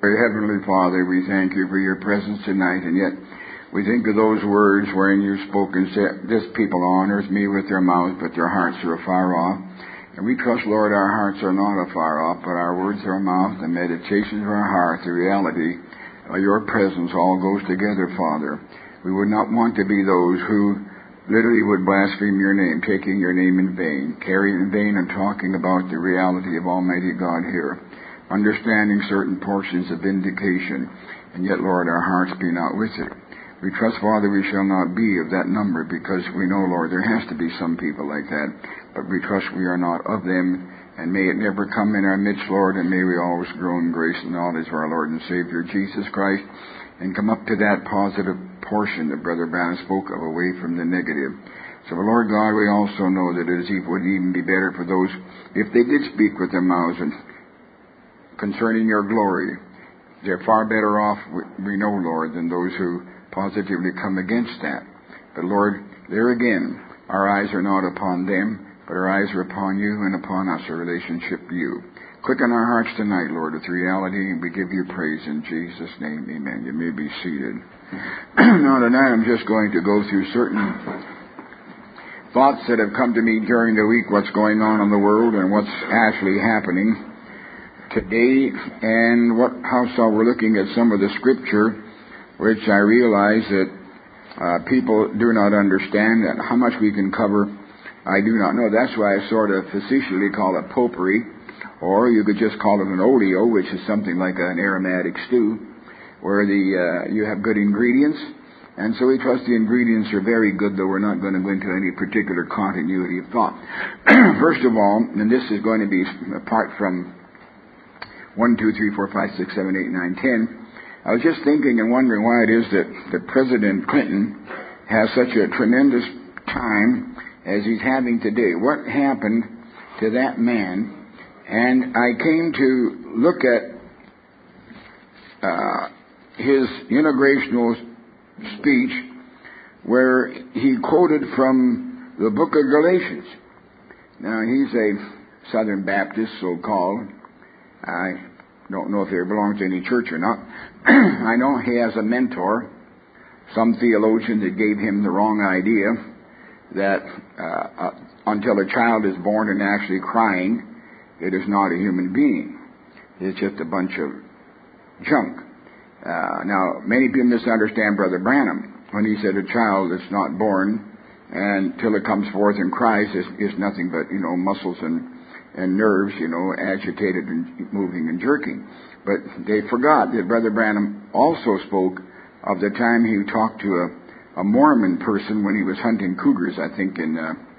Our Heavenly Father, we thank you for your presence tonight, and yet we think of those words wherein you've spoken, said, this people honors me with their mouths, but their hearts are afar off. And we trust, Lord, our hearts are not afar off, but our words of our mouth, the meditations of our heart, the reality of your presence all goes together, Father. We would not want to be those who literally would blaspheme your name, taking your name in vain, carrying in vain and talking about the reality of Almighty God here, understanding certain portions of vindication, and yet, Lord, our hearts be not with it. We trust, Father, we shall not be of that number, because we know, Lord, there has to be some people like that, but we trust we are not of them, and may it never come in our midst, Lord, and may we always grow in grace and knowledge of our Lord and Savior Jesus Christ, and come up to that positive portion that Brother Branham spoke of, away from the negative. So, Lord God, we also know that it would even be better for those, if they did speak with their mouths and concerning your glory, they're far better off, we know, Lord, than those who positively come against that. But, Lord, there again, our eyes are not upon them, but our eyes are upon you and upon us, a relationship to you. Quicken our hearts tonight, Lord, with reality, and we give you praise in Jesus' name. Amen. You may be seated. Now, tonight I'm just going to go through certain thoughts that have come to me during the week, what's going on in the world and what's actually happening today, and how we're looking at some of the scripture, which I realize that people do not understand, and how much we can cover, I do not know. That's why I sort of facetiously call it potpourri, or you could just call it an oleo, which is something like an aromatic stew, where you have good ingredients. And so we trust the ingredients are very good, though we're not going to go into any particular continuity of thought. First of all, and this is going to be apart from 1, 2, 3, 4, 5, 6, 7, 8, 9, 10. I was just thinking and wondering why it is that President Clinton has such a tremendous time as he's having today. What happened to that man? And I came to look at his inaugurational speech, where he quoted from the book of Galatians. Now, he's a Southern Baptist, so-called. I don't know if he belongs to any church or not. I know he has a mentor, some theologian that gave him the wrong idea that until a child is born and actually crying, it is not a human being. It's just a bunch of junk. Now, many people misunderstand Brother Branham when he said a child that's not born until it comes forth and cries is nothing but, muscles and nerves, agitated and moving and jerking. But they forgot that Brother Branham also spoke of the time he talked to a Mormon person when he was hunting cougars, I think in,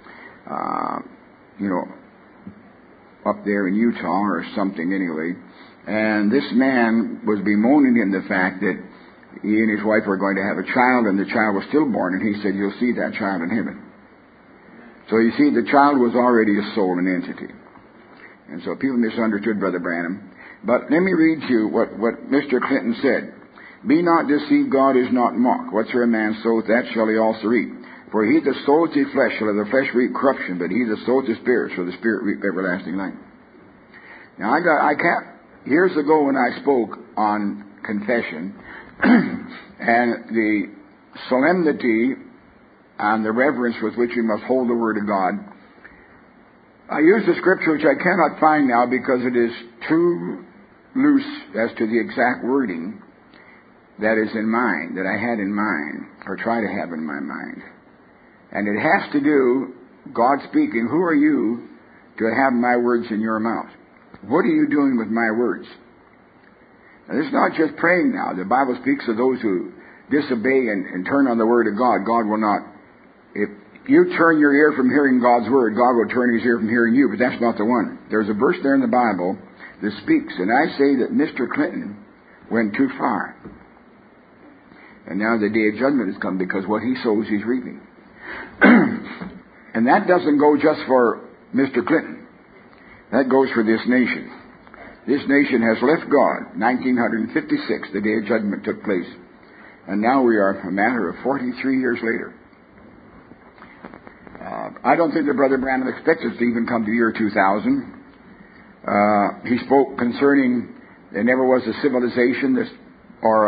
up there in Utah or something anyway. And this man was bemoaning him the fact that he and his wife were going to have a child, and the child was stillborn, and he said, "You'll see that child in heaven." So you see, the child was already a soul and entity. And so people misunderstood Brother Branham. But let me read to you what Mr. Clinton said. "Be not deceived, God is not mocked. Whatsoever man soweth, that shall he also reap. For he that soweth the flesh shall of the flesh reap corruption, but he that soweth the Spirit shall the Spirit reap everlasting life." Now, years ago when I spoke on confession and the solemnity and the reverence with which we must hold the Word of God, I used a scripture which I cannot find now because it is too loose as to the exact wording that is in mind, that I had in mind, or try to have in my mind. And it has to do, God speaking, who are you to have my words in your mouth? What are you doing with my words? And it's not just praying now. The Bible speaks of those who disobey and turn on the Word of God. God will not. If you turn your ear from hearing God's Word, God will turn His ear from hearing you, but that's not the one. There's a verse there in the Bible that speaks, and I say that Mr. Clinton went too far. And now the day of judgment has come, because what he sows, he's reaping. And that doesn't go just for Mr. Clinton. That goes for this nation. This nation has left God. 1956, the day of judgment took place. And now we are a matter of 43 years later. I don't think that Brother Branham expects us to even come to year 2000. He spoke concerning There never was a civilization or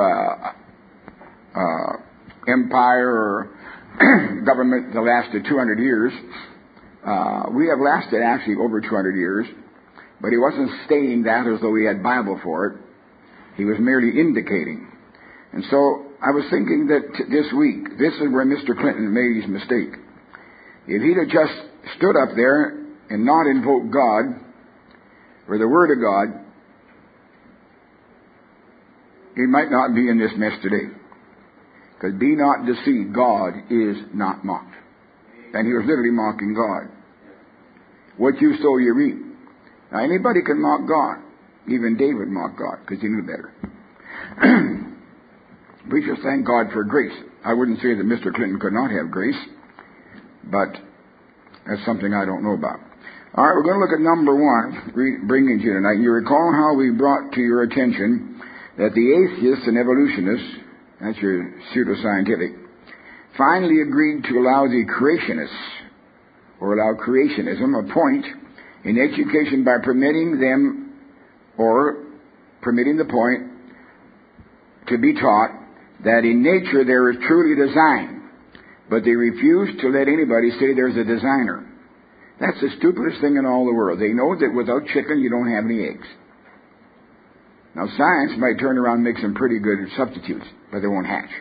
empire or government that lasted 200 years. We have lasted actually over 200 years, but he wasn't stating that as though he had Bible for it. He was merely indicating. And so I was thinking that this week, this is where Mr. Clinton made his mistake. If he'd have just stood up there and not invoked God or the Word of God, he might not be in this mess today. Because be not deceived, God is not mocked. And he was literally mocking God. What you sow, you reap. Now anybody can mock God. Even David mocked God because he knew better. We just thank God for grace. I wouldn't say that Mr. Clinton could not have grace, but that's something I don't know about. All right, we're going to look at number one, bringing to you tonight. You recall how we brought to your attention that the atheists and evolutionists, that's your pseudoscientific, finally agreed to allow the creationists, or allow creationism, a point in education by permitting them, or permitting the point to be taught that in nature there is truly design, but they refuse to let anybody say there's a designer. That's the stupidest thing in all the world. They know that without chicken you don't have any eggs. Now science might turn around and make some pretty good substitutes, but they won't hatch.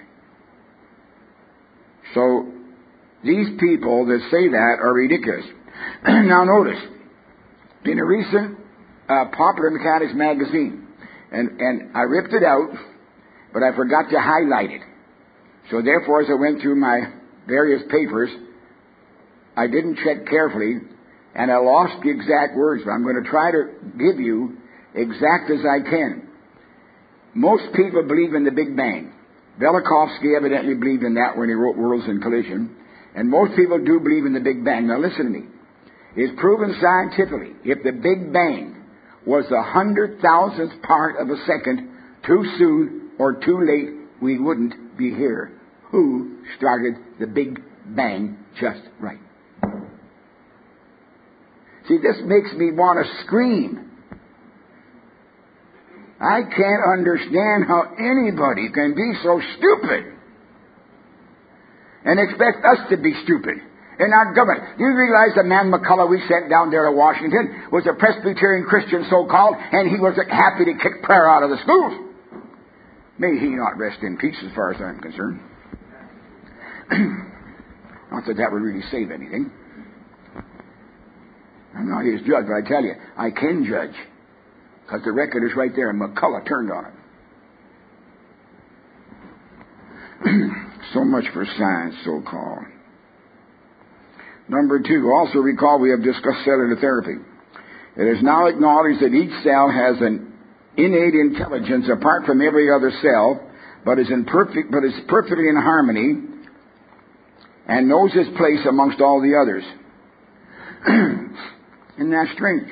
So these people that say that are ridiculous. Now notice, in a recent Popular Mechanics magazine, and I ripped it out, but I forgot to highlight it. So therefore, as I went through my various papers, I didn't check carefully, and I lost the exact words, but I'm going to try to give you exact as I can. Most people believe in the Big Bang. Velikovsky evidently believed in that when he wrote Worlds in Collision, and most people do believe in the Big Bang. Now listen to me. It's proven scientifically, if the Big Bang was the 100,000th part of a second too soon or too late, we wouldn't be here. Who started the Big Bang just right? See, this makes me want to scream. I can't understand how anybody can be so stupid and expect us to be stupid in our government. Do you realize the man McCullough we sent down there to Washington was a Presbyterian Christian so-called, and he was happy to kick prayer out of the schools? May he not rest in peace as far as I'm concerned. Not that that would really save anything. I'm not his judge, but I tell you, I can judge. Because the record is right there, and McCullough turned on it. So much for science, so-called. Number two, also recall we have discussed cellular therapy. It is now acknowledged that each cell has an innate intelligence apart from every other cell, but is perfectly in harmony and knows its place amongst all the others. Isn't that strange?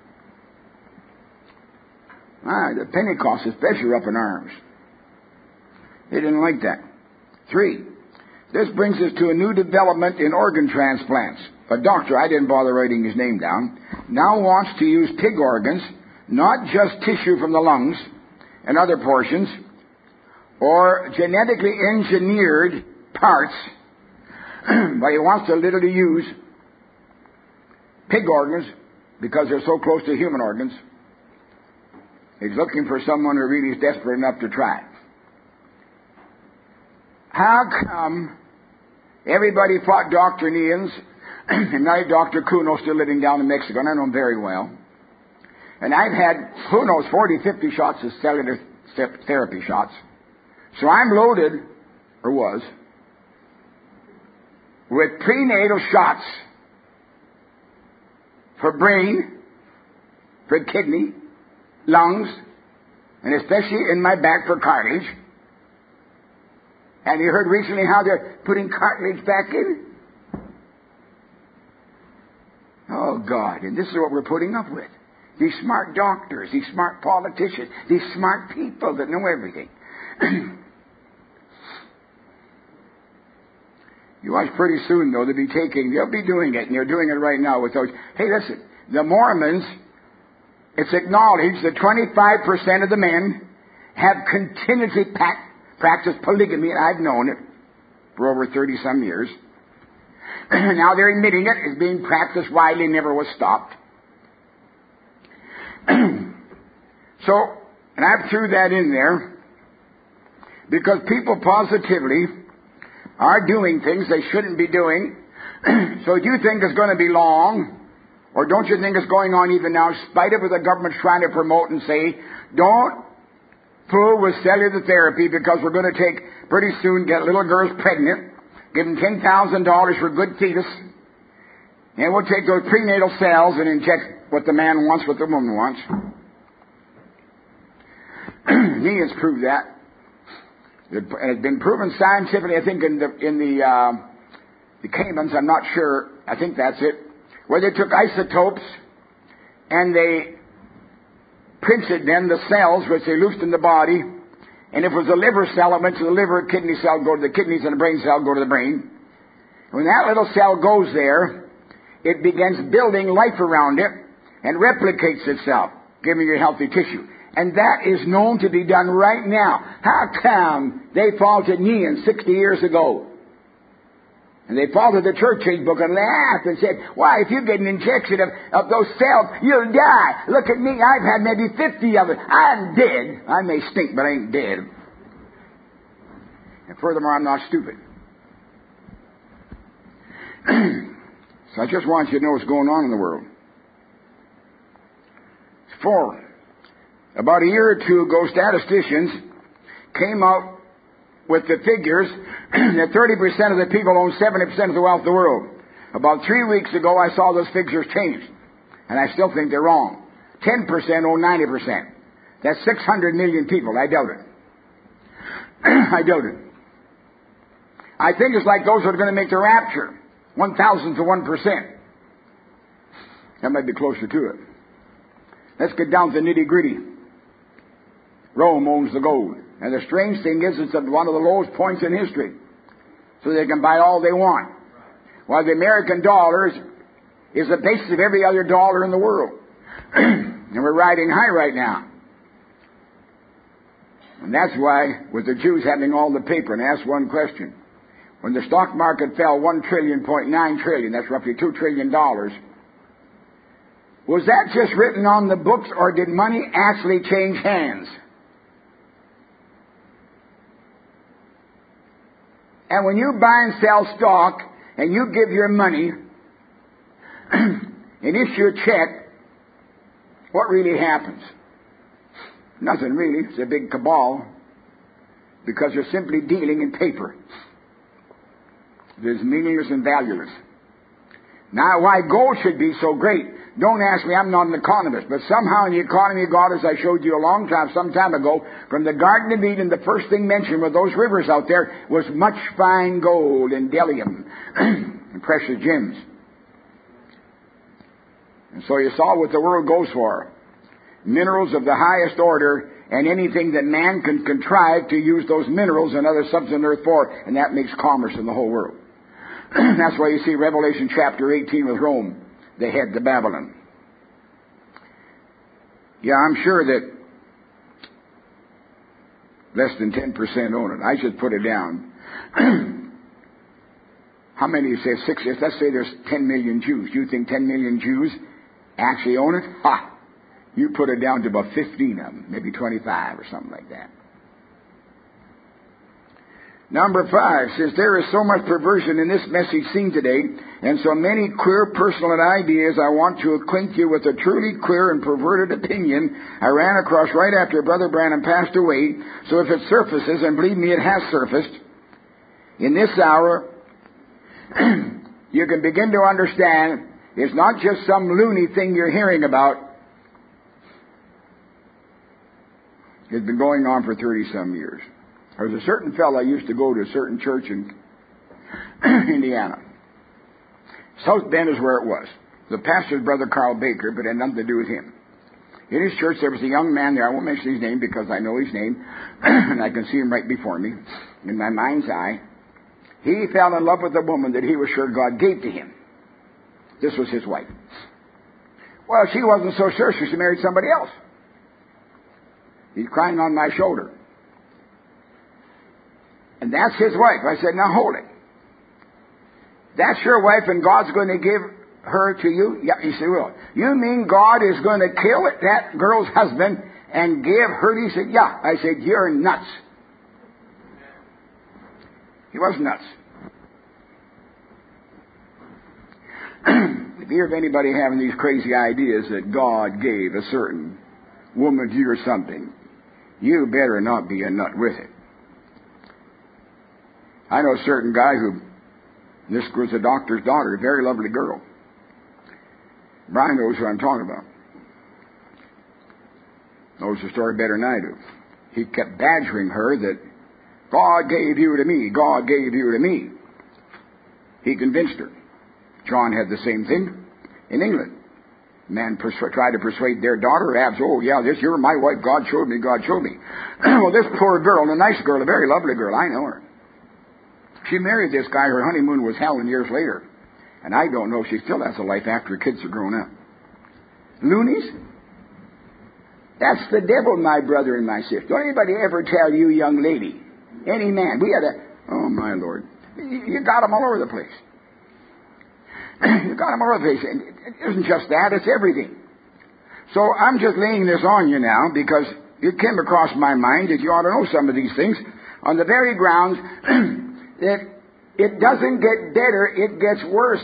The Pentecostals especially are up in arms. They didn't like that. 3, this brings us to a new development in organ transplants. A doctor, I didn't bother writing his name down, now wants to use pig organs, not just tissue from the lungs and other portions, or genetically engineered parts, but he wants to literally use pig organs because they're so close to human organs. He's looking for someone who really is desperate enough to try. How come everybody fought Dr. Nians, and now Dr. Kuno still living down in Mexico, and I know him very well. And I've had, 40, 50 shots of cellular therapy shots. So I'm loaded, or was, with prenatal shots for brain, for kidney, lungs, and especially in my back for cartilage. And you heard recently how they're putting cartilage back in? Oh, God, and this is what we're putting up with. These smart doctors, these smart politicians, these smart people that know everything. You watch pretty soon, though, they'll be doing it, and they're doing it right now with those. Hey, listen, the Mormons It's acknowledged that 25% of the men have continuously practiced polygamy, and I've known it for over 30-some years. Now they're admitting it is being practiced widely, never was stopped. So, and I threw that in there because people positively are doing things they shouldn't be doing. So do you think it's going to be long? Or don't you think it's going on even now, in spite of what the government's trying to promote and say, don't fool with cellular therapy because we're going to take, pretty soon, get little girls pregnant, give them $10,000 for good fetus, and we'll take those prenatal cells and inject what the man wants, what the woman wants. He has proved that. It's been proven scientifically, I think, in the Caymans, I'm not sure, I think that's it, where they took isotopes and they printed then the cells which they loosed in the body, and if it was a liver cell, it went to the liver, a kidney cell go to the kidneys, and a brain cell go to the brain. When that little cell goes there, it begins building life around it and replicates itself, giving you healthy tissue. And that is known to be done right now. How come they faulted Nean 60 years ago? And they faulted the church age book and laughed and said, why, if you get an injection of those cells, you'll die. Look at me, I've had maybe 50 of it. I'm dead. I may stink, but I ain't dead. And furthermore, I'm not stupid. So I just want you to know what's going on in the world. 4. About a year or two ago, statisticians came out with the figures that 30% of the people own 70% of the wealth of the world. About 3 weeks ago, I saw those figures change. And I still think they're wrong. 10% own 90%. That's 600 million people. I doubt it. I doubt it. I think it's like those that are going to make the rapture. 1,000 to 1%. That might be closer to it. Let's get down to the nitty-gritty. Rome owns the gold. And the strange thing is, it's at one of the lowest points in history. So they can buy all they want. While the American dollar is the basis of every other dollar in the world. And we're riding high right now. And that's why, with the Jews having all the paper, and ask one question. When the stock market fell $1.9 trillion, that's roughly $2 trillion, was that just written on the books, or did money actually change hands? And when you buy and sell stock, and you give your money, and issue a check, what really happens? Nothing really. It's a big cabal, because you're simply dealing in paper. It's meaningless and valueless. Now, why gold should be so great, don't ask me, I'm not an economist, but somehow in the economy of God, as I showed you some time ago, from the Garden of Eden, the first thing mentioned with those rivers out there was much fine gold and bdellium and precious gems. And so you saw what the world goes for. Minerals of the highest order, and anything that man can contrive to use those minerals and other substances on earth for, and that makes commerce in the whole world. That's why you see Revelation chapter 18 with Rome. They head to Babylon. Yeah, I'm sure that less than 10% own it. I should put it down. How many you say? 6? Let's say there's 10 million Jews. Do you think 10 million Jews actually own it? Ha! You put it down to about 15 of them, maybe 25 or something like that. Number 5 says, there is so much perversion in this message seen today, and so many queer personal ideas, I want to acquaint you with a truly queer and perverted opinion I ran across right after Brother Branham passed away. So if it surfaces, and believe me, it has surfaced, in this hour, you can begin to understand it's not just some loony thing you're hearing about. It's been going on for 30-some years. There was a certain fellow I used to go to a certain church in Indiana. South Bend is where it was. The pastor's brother, Carl Baker, but it had nothing to do with him. In his church, there was a young man there. I won't mention his name because I know his name, and I can see him right before me in my mind's eye. He fell in love with a woman that he was sure God gave to him. This was his wife. Well, she wasn't so sure, so she married somebody else. He's crying on my shoulder. And that's his wife. I said, now hold it. That's your wife and God's going to give her to you? Yeah, he said, well, you mean God is going to kill that girl's husband and give her? He said, yeah. I said, you're nuts. He was nuts. If you hear of anybody having these crazy ideas that God gave a certain woman to you or something, you better not be a nut with it. I know a certain guy who, this was a doctor's daughter, a very lovely girl. Brian knows who I'm talking about. Knows the story better than I do. He kept badgering her that God gave you to me. God gave you to me. He convinced her. John had the same thing in England. Man tried to persuade their daughter, oh yeah, you're my wife. God showed me. God showed me. Well, this poor girl, a nice girl, a very lovely girl, I know her. She married this guy. Her honeymoon was hell, and years later. And I don't know if she still has a life after her kids are grown up. Loonies? That's the devil, my brother and my sister. Don't anybody ever tell you, young lady, any man, oh my Lord, you got them all over the place. You got them all over the place. And it isn't just that, it's everything. So I'm just laying this on you now because it came across my mind that you ought to know some of these things on the very grounds that it doesn't get better, it gets worse.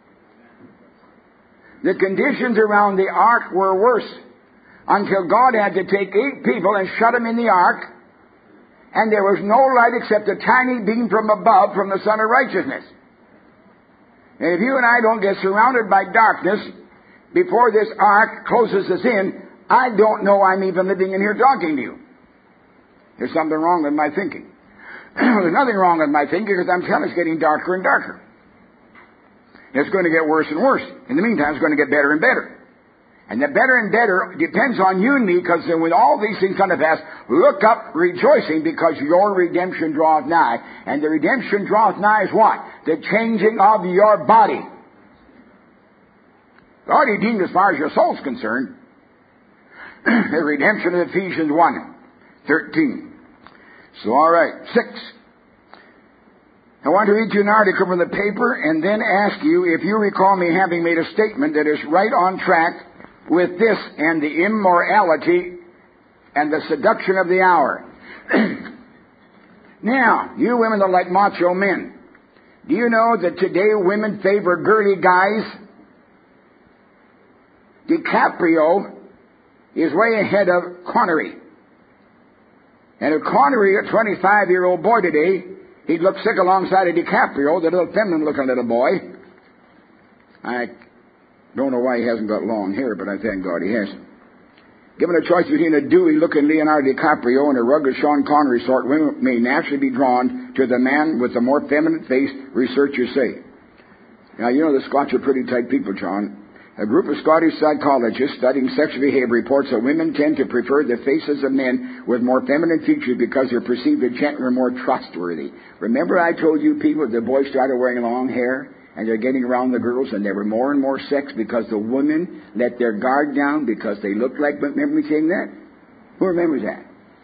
The conditions around the ark were worse until God had to take 8 people and shut them in the ark, and there was no light except a tiny beam from above from the Son of Righteousness. And if you and I don't get surrounded by darkness before this ark closes us in, I don't know I'm even living in here talking to you. There's something wrong with my thinking. There's nothing wrong with my thinking because I'm telling you it's getting darker and darker. It's going to get worse and worse. In the meantime, it's going to get better and better. And the better and better depends on you and me, because when all these things come to pass, look up rejoicing, because your redemption draweth nigh. And the redemption draweth nigh is what? The changing of your body. God redeemed as far as your soul's concerned. The redemption of Ephesians 1:13. So, all right, 6. I want to read you an article from the paper and then ask you if you recall me having made a statement that is right on track with this and the immorality and the seduction of the hour. Now, you women that like macho men, do you know that today women favor girly guys? DiCaprio is way ahead of Connery. And if Connery, a 25-year-old boy today, he'd look sick alongside of DiCaprio, the little feminine-looking little boy. I don't know why he hasn't got long hair, but I thank God he hasn't. Given a choice between a dewy-looking Leonardo DiCaprio and a rugged Sean Connery sort, women may naturally be drawn to the man with the more feminine face, researchers say. Now, you know the Scots are pretty tight people, John. A group of Scottish psychologists studying sexual behavior reports that women tend to prefer the faces of men with more feminine features because they're perceived as gentler and more trustworthy. Remember I told you people, the boys started wearing long hair and they're getting around the girls and there were more and more sex because the women let their guard down because they looked like, remember me saying that? Who remembers that?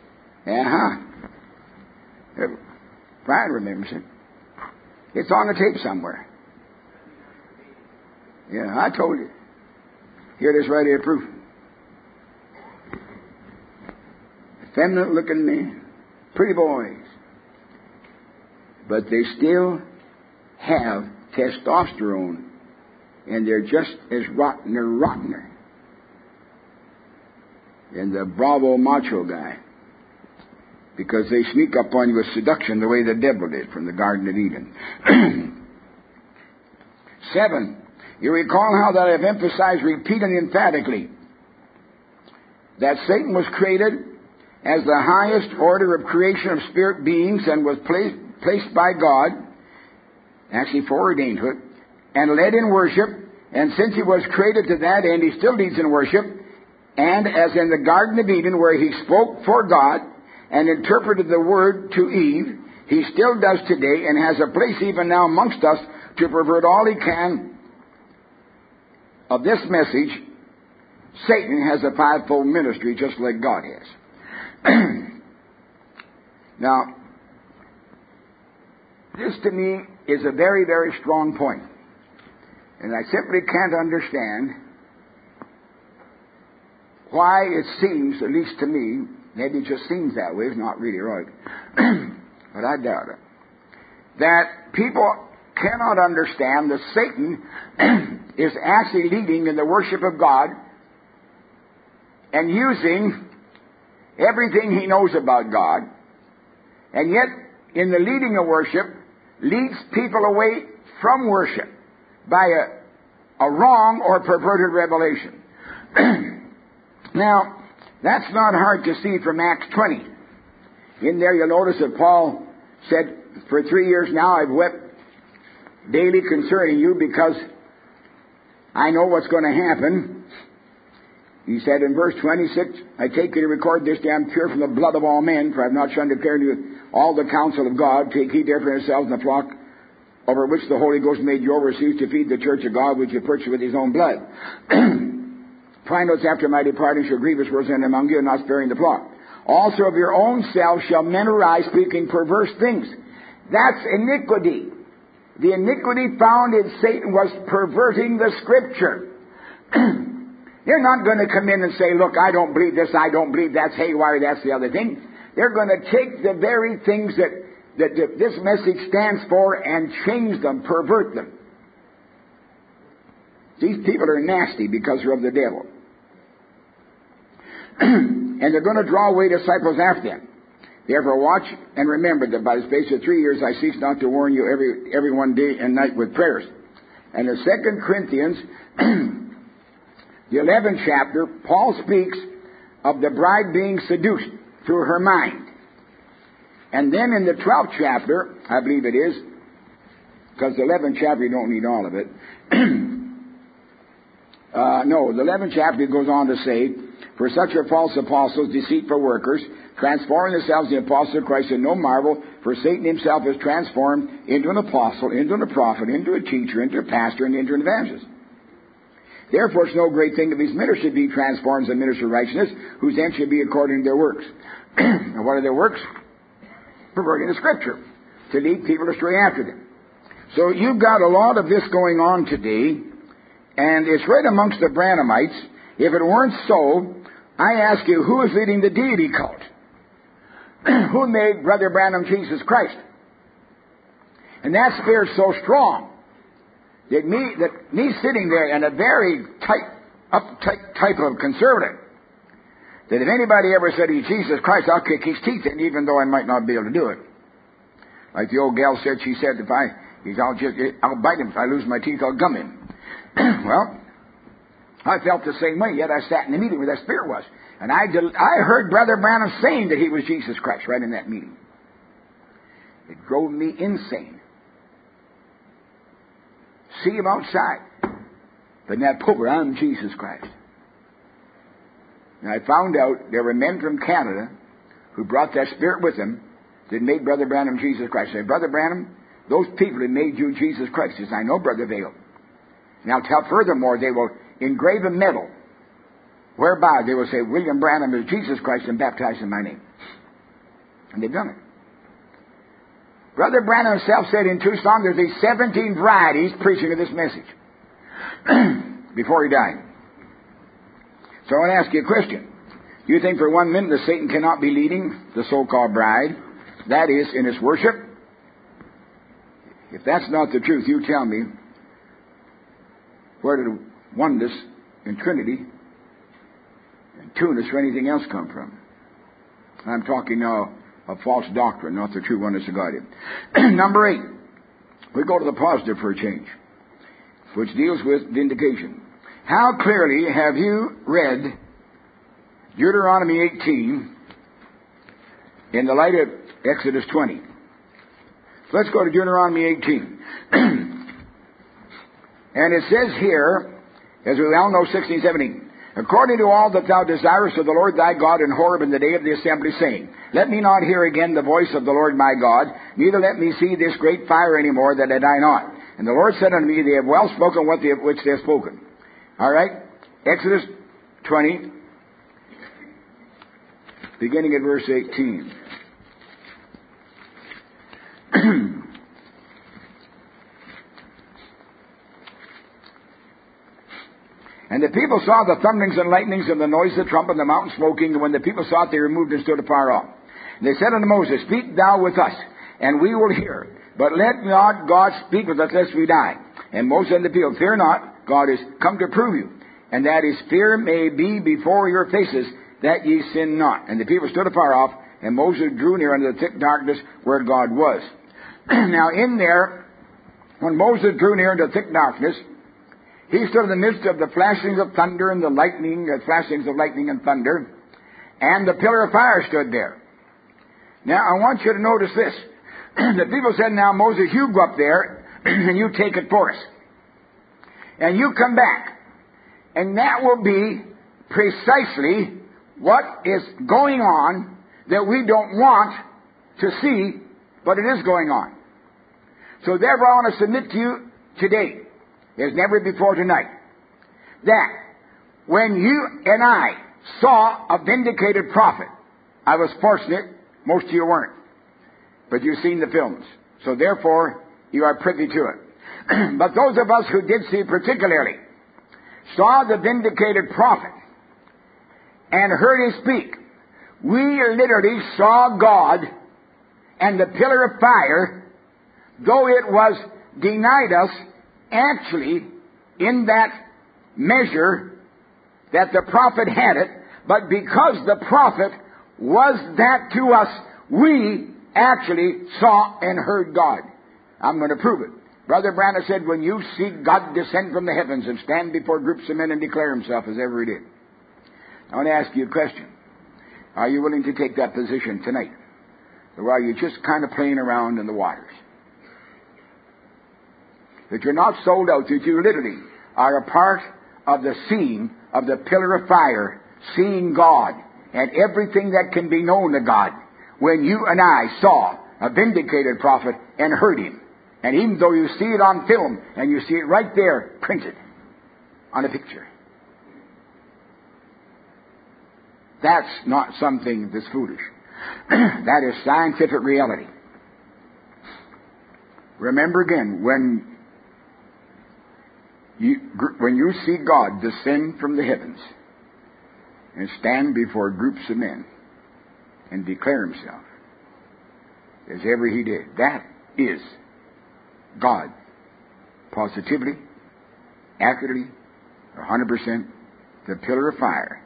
Brian remembers it. It's on the tape somewhere. Yeah, I told you. Here it is right here, proof. Feminine looking men, pretty boys. But they still have testosterone, and they're just as rottener than the bravo macho guy. Because they sneak up on you with seduction the way the devil did from the Garden of Eden. 7. You recall how that I've emphasized repeatedly emphatically that Satan was created as the highest order of creation of spirit beings and was placed by God, actually foreordained to it, and led in worship. And since he was created to that end, he still leads in worship. And as in the Garden of Eden, where he spoke for God and interpreted the word to Eve, he still does today and has a place even now amongst us to pervert all he can of this message Satan has a fivefold ministry just like God has. Now, this to me is a very, very strong point. And I simply can't understand why it seems, at least to me, maybe it just seems that way, it's not really right, but I doubt it, that people cannot understand that Satan is actually leading in the worship of God and using everything he knows about God, and yet in the leading of worship leads people away from worship by a wrong or perverted revelation. Now, that's not hard to see from Acts 20. In there you'll notice that Paul said, for 3 years now I've wept daily concerning you because I know what's going to happen. He said in verse 26, I take you to record this day, I'm pure from the blood of all men, for I have not shunned to declare to you all the counsel of God. Take heed therefore yourselves in the flock over which the Holy Ghost made you overseers to feed the church of God, which he purchased with his own blood. Find notes after my departing shall grievous words end among you, and not sparing the flock. Also of your own selves shall men arise speaking perverse things. That's iniquity. The iniquity found in Satan was perverting the Scripture. They're not going to come in and say, look, I don't believe this, I don't believe that's haywire, that's the other thing. They're going to take the very things that this message stands for and change them, pervert them. These people are nasty because they're of the devil. And they're going to draw away disciples after them. Therefore watch and remember that by the space of 3 years I cease not to warn you every one day and night with prayers. And in 2 Corinthians, the 11th chapter, Paul speaks of the bride being seduced through her mind. And then in the 12th chapter, I believe it is, because the 11th chapter you don't need all of it. No, the 11th chapter goes on to say, for such are false apostles, deceitful workers, transforming themselves into the apostles of Christ, and no marvel, for Satan himself is transformed into an apostle, into a prophet, into a teacher, into a pastor, and into an evangelist. Therefore it's no great thing if his ministers should be transformed as a minister of righteousness, whose end should be according to their works. And what are their works? Perverting the Scripture, to lead people astray after them. So you've got a lot of this going on today, and it's right amongst the Branhamites. If it weren't so, I ask you, who is leading the deity cult? Who made Brother Branham Jesus Christ? And that spirit's so strong that me sitting there in a very uptight type of conservative, that if anybody ever said he's Jesus Christ, I'll kick his teeth in, even though I might not be able to do it. Like the old gal said, she said, I'll bite him. If I lose my teeth, I'll gum him. Well, I felt the same way, yet I sat in the meeting where that spirit was. And I heard Brother Branham saying that he was Jesus Christ right in that meeting. It drove me insane. See him outside. But in that pulpit, I'm Jesus Christ. And I found out there were men from Canada who brought that spirit with them that made Brother Branham Jesus Christ. I said, Brother Branham, those people that made you Jesus Christ. He says, I know, Brother Vail. Now, furthermore, they will engrave a medal whereby they will say, William Branham is Jesus Christ and baptized in my name. And they've done it. Brother Branham himself said in Tucson there's these 17 varieties preaching of this message before he died. So I want to ask you a question. Do you think for 1 minute that Satan cannot be leading the so-called bride? That is, in its worship? If that's not the truth, you tell me, where did oneness and Trinity and two-ness or anything else come from? I'm talking now of false doctrine, not the true oneness of God. Number 8, we go to the positive for a change, which deals with vindication. How clearly have you read Deuteronomy 18 in the light of Exodus 20? Let's go to Deuteronomy 18. And it says here, as we all know, 16, 17, according to all that thou desirest of the Lord thy God in Horeb in the day of the assembly, saying, let me not hear again the voice of the Lord my God, neither let me see this great fire any more, that I die not. And the Lord said unto me, they have well spoken which they have spoken. All right? Exodus 20, beginning at verse 18. And the people saw the thunderings and lightnings and the noise of the trumpet and the mountain smoking. And when the people saw it, they removed and stood afar off. And they said unto Moses, Speak thou with us, and we will hear. But let not God speak with us, lest we die. And Moses said unto the people, Fear not, God is come to prove you, and that his fear may be before your faces, that ye sin not. And the people stood afar off, and Moses drew near unto the thick darkness where God was. Now in there, when Moses drew near unto the thick darkness, he stood in the midst of the flashings of thunder and the lightning, flashings of lightning and thunder, and the pillar of fire stood there. Now, I want you to notice this. The people said, Now, Moses, you go up there, and you take it for us. And you come back. And that will be precisely what is going on that we don't want to see, but it is going on. So therefore, I want to submit to you today, as never before tonight, that when you and I saw a vindicated prophet, I was fortunate, most of you weren't, but you've seen the films. So therefore, you are privy to it. But those of us who did see particularly, saw the vindicated prophet and heard him speak, we literally saw God and the pillar of fire, though it was denied us, actually, in that measure that the prophet had it, but because the prophet was that to us, we actually saw and heard God. I'm going to prove it. Brother Branham said, when you see God descend from the heavens and stand before groups of men and declare himself as ever he did. I want to ask you a question. Are you willing to take that position tonight? Or are you just kind of playing around in the waters? That you're not sold out, that you literally are a part of the scene of the pillar of fire, seeing God and everything that can be known of God, when you and I saw a vindicated prophet and heard him. And even though you see it on film, and you see it right there printed on a picture, that's not something that's foolish. That is scientific reality. Remember again, when you see God descend from the heavens and stand before groups of men and declare himself as ever he did, that is God. Positively, accurately, 100%, the pillar of fire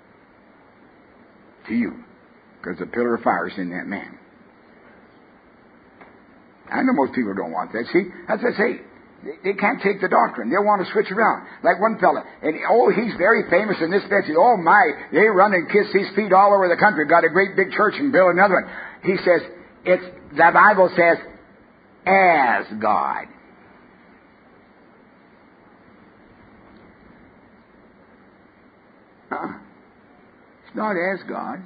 to you. Because the pillar of fire is in that man. I know most people don't want that. See, as I say, they can't take the doctrine. They want to switch around. Like one fella, and he's very famous in this message. Oh my, they run and kiss his feet all over the country. Got a great big church and build another one. He says, the Bible says, as God. It's not as God.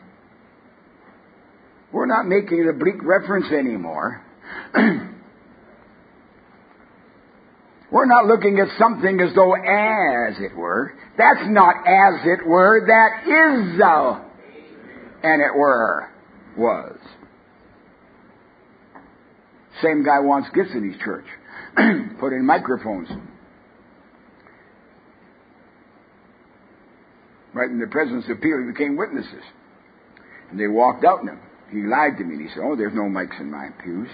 We're not making an oblique reference anymore. We're not looking at something as though as it were. That's not as it were. That is thou and it were was. Same guy wants gifts in his church. Put in microphones. Right in the presence of people who became witnesses. And they walked out on him. He lied to me. He said, oh, there's no mics in my pews.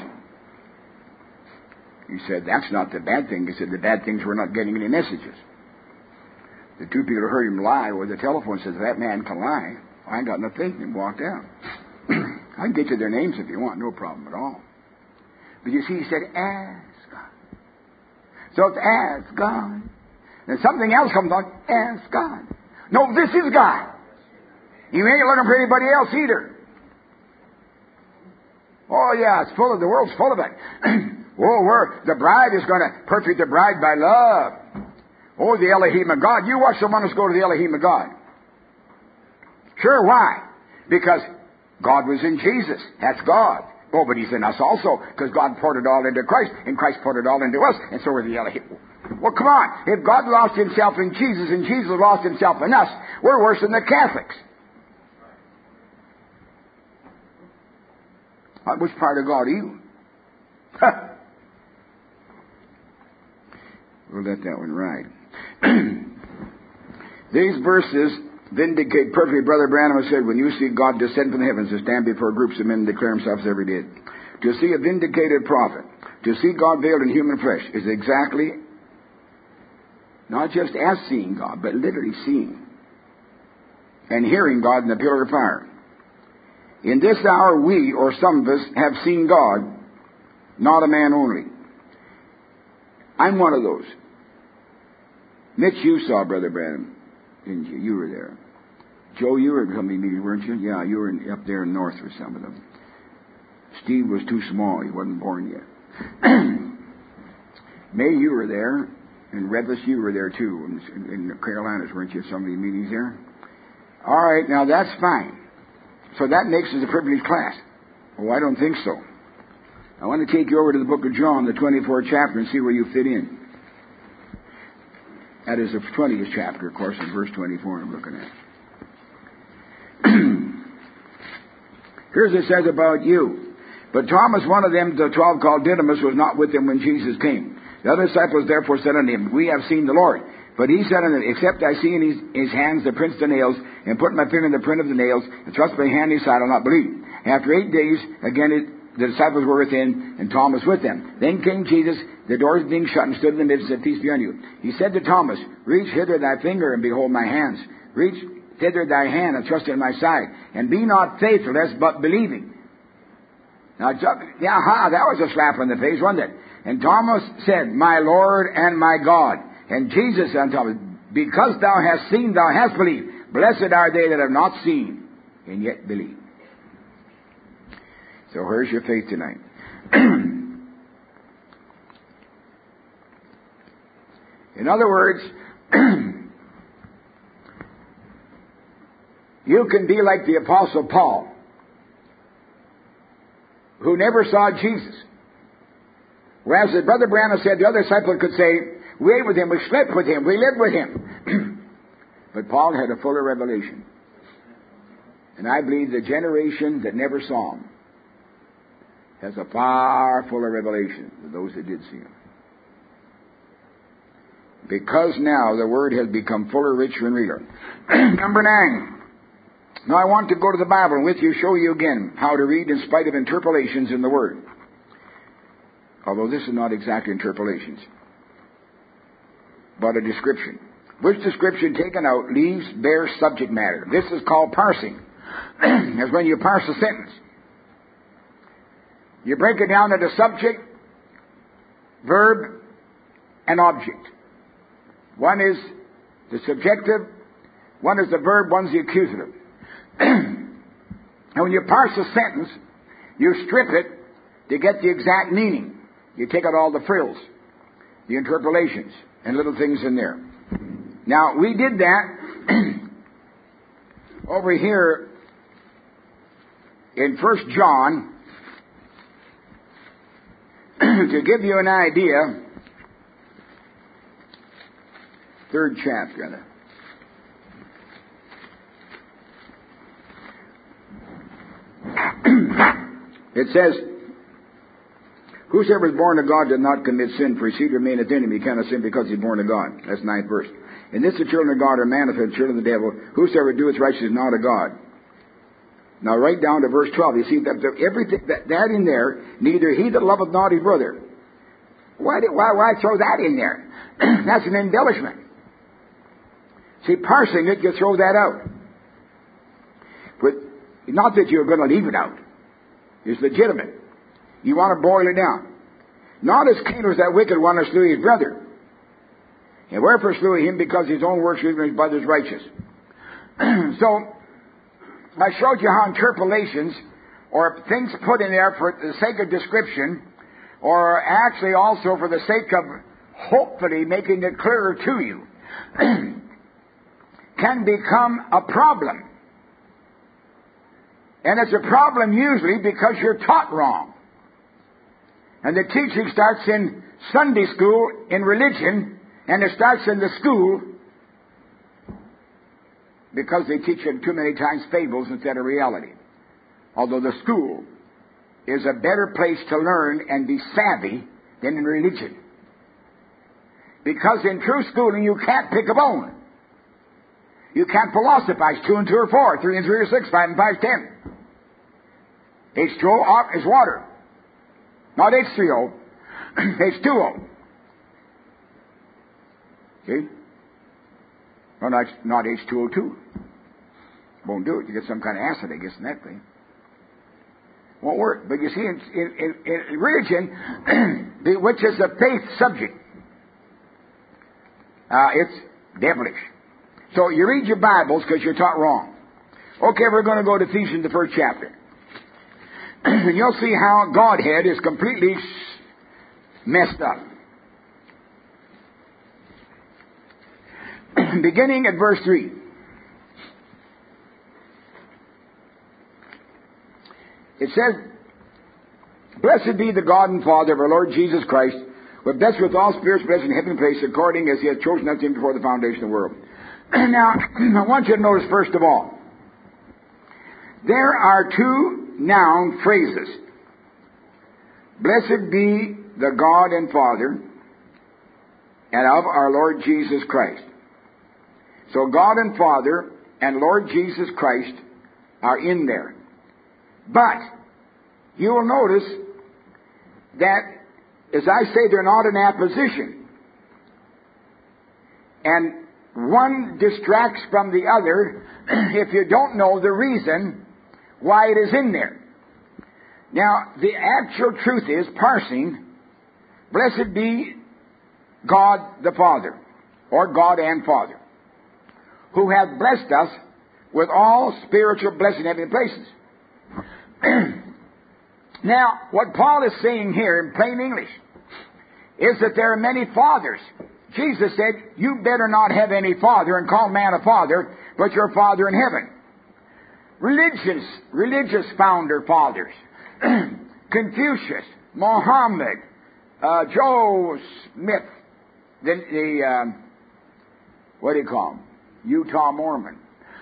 He said, that's not the bad thing. He said, the bad things we're not getting any messages. The two people who heard him lie over the telephone said, that man can lie. I ain't got nothing. And walked out. I can get you their names if you want. No problem at all. But you see, he said, as God. So it's as God. Then something else comes on, as God. No, this is God. You ain't looking for anybody else either. Oh yeah, it's full of, the world's full of it. The bride is going to perfect the bride by love. Oh, the Elohim of God. You watch someone else go to the Elohim of God. Sure, why? Because God was in Jesus. That's God. Oh, but he's in us also, because God poured it all into Christ, and Christ poured it all into us, and so are the Elohim. Well, come on. If God lost himself in Jesus and Jesus lost himself in us, we're worse than the Catholics. Which part of God are you? We'll let that one ride. These verses vindicate perfectly. Brother Branham has said, when you see God descend from the heavens to stand before groups of men and declare himself as every day, to see a vindicated prophet, to see God veiled in human flesh, is exactly not just as seeing God, but literally seeing and hearing God in the pillar of fire. In this hour, we, or some of us, have seen God, not a man only. I'm one of those. Mitch, you saw Brother Branham, didn't you? You were there. Joe, you were at company meeting, weren't you? Yeah, you were up there in North with some of them. Steve was too small. He wasn't born yet. May, you were there. And Redless, you were there too. In the Carolinas, weren't you, at some of the meetings there? All right, now that's fine. So that makes us a privileged class. Oh, I don't think so. I want to take you over to the book of John, the 24th chapter, and see where you fit in. That is the 20th chapter, of course, in verse 24 I'm looking at. Here's what it says about you. But Thomas, one of them, the 12 called Didymus, was not with them when Jesus came. The other disciples therefore said unto him, we have seen the Lord. But he said unto them, except I see in his hands the prints of the nails, and put my finger in the print of the nails, and thrust my hand in his side, I'll not believe. After 8 days, again the disciples were within, and Thomas with them. Then came Jesus, the doors being shut, and stood in the midst, and said, peace be unto you. He said to Thomas, reach hither thy finger, and behold my hands. Reach hither thy hand, and thrust it in my side. And be not faithless, but believing. Now, that was a slap in the face, wasn't it? And Thomas said, my Lord and my God. And Jesus said unto Thomas, because thou hast seen, thou hast believed. Blessed are they that have not seen, and yet believe. So where's your faith tonight? In other words, you can be like the Apostle Paul, who never saw Jesus. Whereas as Brother Branham said, the other disciples could say, we ate with him, we slept with him, we lived with him. But Paul had a fuller revelation. And I believe the generation that never saw him has a far fuller revelation than those that did see him. Because now the Word has become fuller, richer, and realer. Number 9. Now I want to go to the Bible and with you show you again how to read in spite of interpolations in the Word. Although this is not exactly interpolations, but a description. Which description taken out leaves bare subject matter. This is called parsing. As when you parse a sentence. You break it down into subject, verb, and object. One is the subjective, one is the verb, one's the accusative. And when you parse a sentence, you strip it to get the exact meaning. You take out all the frills, the interpolations, and little things in there. Now, we did that over here in 1 John to give you an idea. 3rd chapter. It says, whosoever is born of God does not commit sin, for his seed remaineth in him. He cannot sin because he is born of God. That's 9th verse. And this the children of God are manifest, the children of the devil. Whosoever doeth righteousness is not of God. Now right down to verse 12. You see that everything that in there, neither he that loveth not his brother. Why throw that in there? That's an embellishment. See, parsing it, you throw that out. But not that you're going to leave it out. It's legitimate. You want to boil it down. Not as Cain was that wicked one who slew his brother. And wherefore slew he him? Because his own works were his brother's righteous. So, I showed you how interpolations, or things put in there for the sake of description, or actually also for the sake of hopefully making it clearer to you, can become a problem. And it's a problem usually because you're taught wrong. And the teaching starts in Sunday school in religion And it starts in the school because they teach it too many times fables instead of reality. Although the school is a better place to learn and be savvy than in religion. Because in true schooling you can't pick a bone. You can't philosophize. 2 and 2 are 4, 3 and 3 are 6, 5 and 5 is 10. H2O is water. Not H3O. H2O. See? No, not H2O2. Won't do it. You get some kind of acid, I guess, in that thing. Won't work. But you see, in religion, which is a faith subject, it's devilish. So you read your Bibles because you're taught wrong. Okay, we're going to go to Ephesians, the 1st chapter. And you'll see how Godhead is completely messed up. Beginning at verse 3. It says, Blessed be the God and Father of our Lord Jesus Christ, who hath blessed with all spirits blessed in heavenly places, according as he hath chosen us in before the foundation of the world. Now, I want you to notice, first of all, there are two noun phrases. Blessed be the God and Father and of our Lord Jesus Christ. So God and Father and Lord Jesus Christ are in there. But you will notice that, as I say, they're not in apposition. And one distracts from the other if you don't know the reason why it is in there. Now, the actual truth is, parsing, blessed be God the Father, or God and Father, who hath blessed us with all spiritual blessing in heavenly places. Now, what Paul is saying here in plain English is that there are many fathers. Jesus said, you better not have any father and call man a father, but your Father in heaven. Religious founder fathers. Confucius, Mohammed, Joe Smith, what do you call him? Utah Mormon.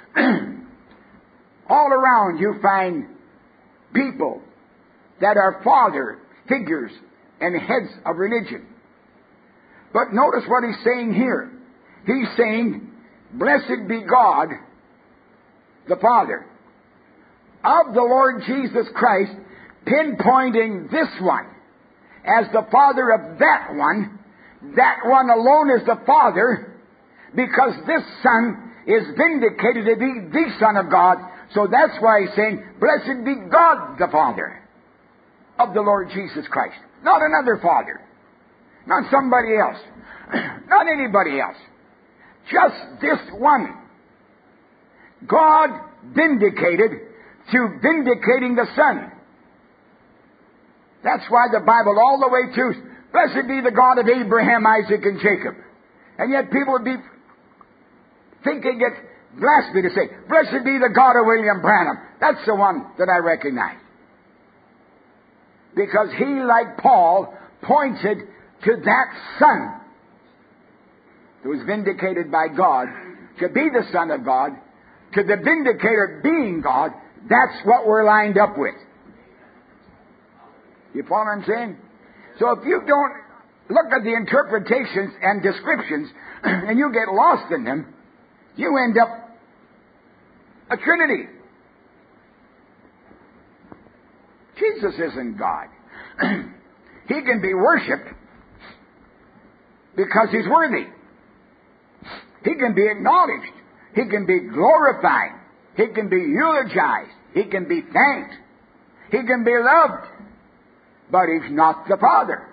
All around you find people that are father figures and heads of religion. But notice what he's saying here. He's saying, Blessed be God, the Father, of the Lord Jesus Christ, pinpointing this one as the Father of that one. That one alone is the Father, because this Son is vindicated to be the Son of God. So that's why he's saying, Blessed be God, the Father of the Lord Jesus Christ. Not another Father. Not somebody else. Not anybody else. Just this one. God vindicated through vindicating the Son. That's why the Bible all the way through, Blessed be the God of Abraham, Isaac, and Jacob. And yet people would be thinking it blasphemy to say, Blessed be the God of William Branham. That's the one that I recognize. Because he, like Paul, pointed to that Son who was vindicated by God to be the Son of God, to the vindicator being God. That's what we're lined up with. You follow what I'm saying? So if you don't look at the interpretations and descriptions and you get lost in them, you end up a Trinity. Jesus isn't God. He can be worshipped because He's worthy. He can be acknowledged. He can be glorified. He can be eulogized. He can be thanked. He can be loved. But He's not the Father.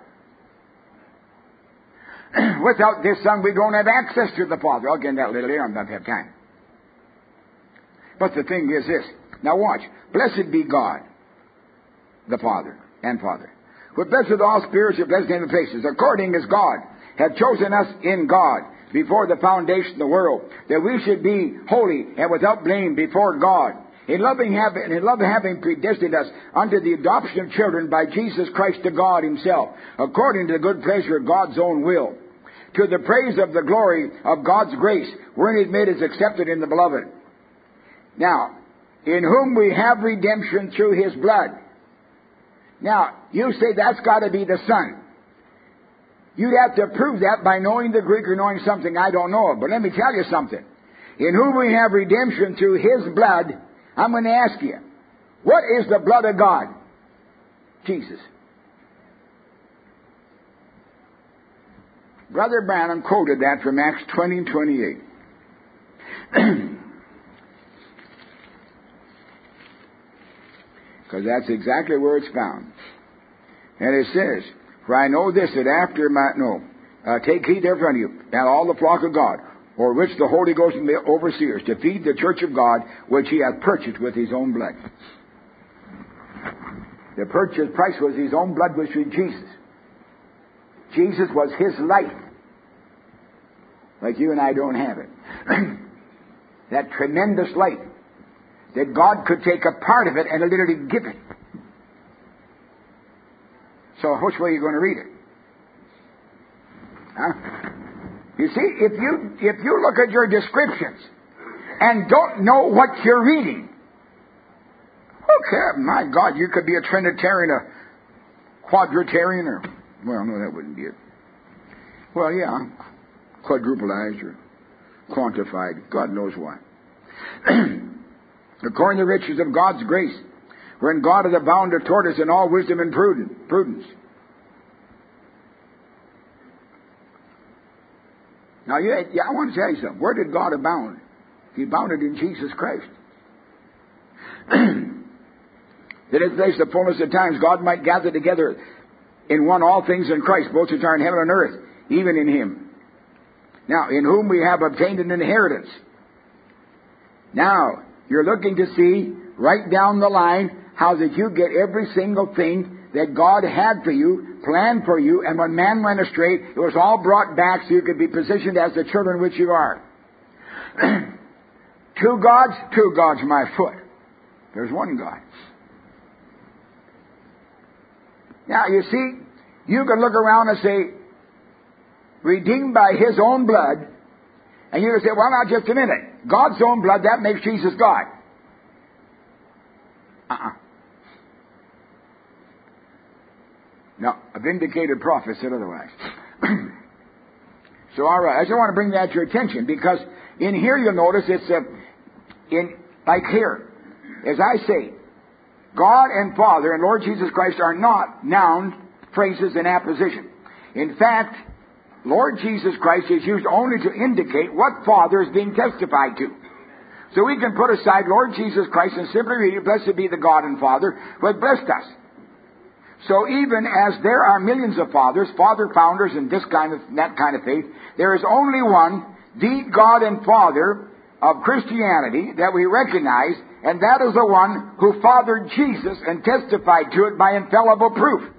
Without this Son, we don't have access to the Father. I'll get into that a little later. I don't have time. But the thing is this. Now watch. Blessed be God, the Father and Father, who hath blessed with all spirits, blessed in the places, according as God hath chosen us in God before the foundation of the world, that we should be holy and without blame before God. In love having predestined us unto the adoption of children by Jesus Christ to God Himself, according to the good pleasure of God's own will, to the praise of the glory of God's grace, wherein He made us accepted in the beloved. Now, in whom we have redemption through His blood. Now, you say that's got to be the Son. You'd have to prove that by knowing the Greek or knowing something I don't know of. But let me tell you something. In whom we have redemption through His blood, I'm going to ask you, what is the blood of God? Jesus. Brother Branham quoted that from Acts 20:28. Because that's exactly where it's found. And it says, for I know this, that after take heed therefore unto you, and all the flock of God, or which the Holy Ghost and the overseers, to feed the church of God, which He hath purchased with His own blood. The purchase price was His own blood, which was Jesus. Jesus was His life. Like you and I don't have it. That tremendous light. That God could take a part of it and literally give it. So which way are you going to read it? Huh? You see, if you look at your descriptions and don't know what you're reading, okay, my God, you could be a Trinitarian, a Quadratarian, or, well, no, that wouldn't be it. Well, yeah, quadrupleized or quantified, God knows what. According to the riches of God's grace, wherein God hath abounded toward us in all wisdom and prudence. Now, I want to tell you something. Where did God abound? He abounded in Jesus Christ. That in place the fullness of times God might gather together in one all things in Christ, both which are in heaven and earth, even in Him. Now, in whom we have obtained an inheritance. Now, you're looking to see, right down the line, how that you get every single thing that God had for you, planned for you, and when man went astray, it was all brought back so you could be positioned as the children which you are. Two gods my foot. There's one God. Now, you see, you can look around and say, redeemed by His own blood, and you can say, well, now, just a minute. God's own blood, that makes Jesus God. No, a vindicated prophet said otherwise. So, all right, I just want to bring that to your attention, because in here you'll notice it's like here, as I say, God and Father and Lord Jesus Christ are not noun phrases in apposition. In fact, Lord Jesus Christ is used only to indicate what Father is being testified to. So we can put aside Lord Jesus Christ and simply read, blessed be the God and Father who hath blessed us. So even as there are millions of fathers, father founders, and that kind of faith, there is only one, the God and Father of Christianity that we recognize, and that is the one who fathered Jesus and testified to it by infallible proof.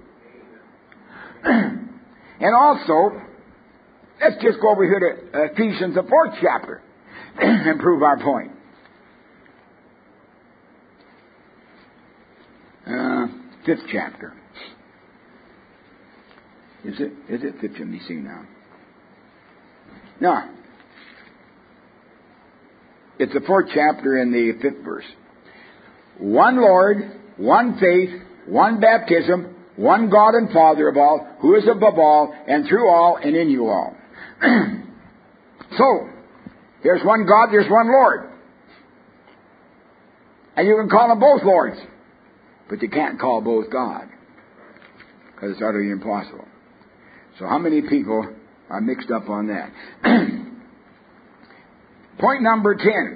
And also, let's just go over here to Ephesians, the 4th chapter, and prove our point. 5th chapter. Is it 5th? Let me see now. No. It's the 4th chapter in the 5th verse. One Lord, one faith, one baptism, one God and Father of all, who is above all, and through all, and in you all. So, there's one God, there's one Lord. And you can call them both Lords. But you can't call both God. Because it's utterly impossible. So how many people are mixed up on that? Point number 10.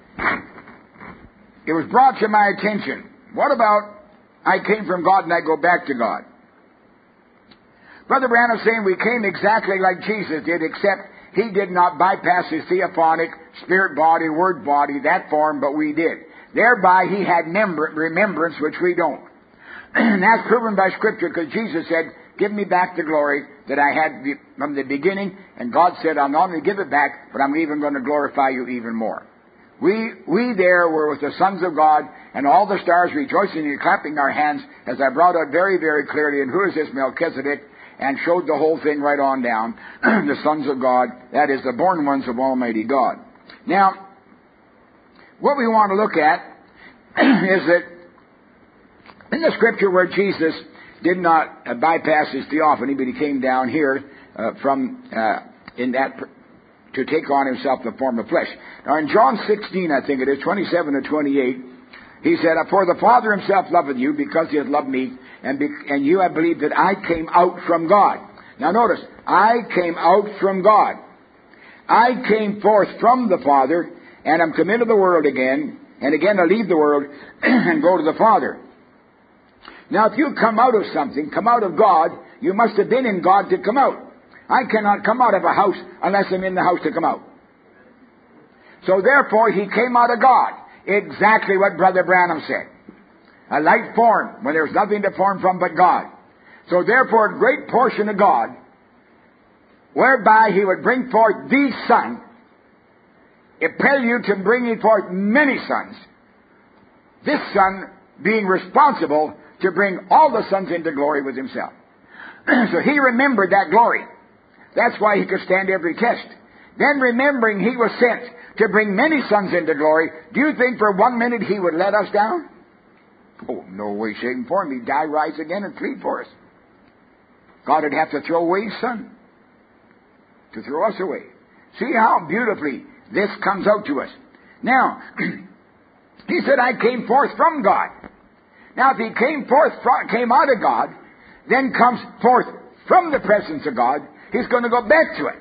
It was brought to my attention. What about I came from God and I go back to God? Brother Branham is saying we came exactly like Jesus did, except He did not bypass His theophonic, spirit body, word body, that form, but we did. Thereby He had remembrance, which we don't. And that's proven by Scripture, because Jesus said, give me back the glory that I had from the beginning. And God said, I'll not only give it back, but I'm even going to glorify you even more. We there were with the sons of God, and all the stars rejoicing and clapping our hands, as I brought out very, very clearly, and who is this Melchizedek? and showed the whole thing right on down. The sons of God, that is, the born ones of Almighty God. Now, what we want to look at is that in the Scripture where Jesus did not bypass his theophany, but he came down here to take on himself the form of flesh. Now in John 16, I think it is, 27 to 28, he said, "For the Father himself loveth you, because he hath loved me, and you have believed that I came out from God." Now notice, I came out from God. I came forth from the Father, and am come into the world again, and again I leave the world and go to the Father. Now if you come out of something, come out of God, you must have been in God to come out. I cannot come out of a house unless I'm in the house to come out. So therefore, he came out of God. Exactly what Brother Branham said. A light form, when there's nothing to form from but God. So therefore, a great portion of God, whereby he would bring forth the Son, a prelude to bringing forth many sons. This Son being responsible to bring all the sons into glory with himself. So he remembered that glory. That's why he could stand every test. Then remembering he was sent to bring many sons into glory, do you think for 1 minute he would let us down? Oh, no way, shape, and form. He'd die, rise again, and plead for us. God would have to throw away his Son to throw us away. See how beautifully this comes out to us. Now, he said, I came forth from God. Now, if he came out of God, then comes forth from the presence of God, he's going to go back to it.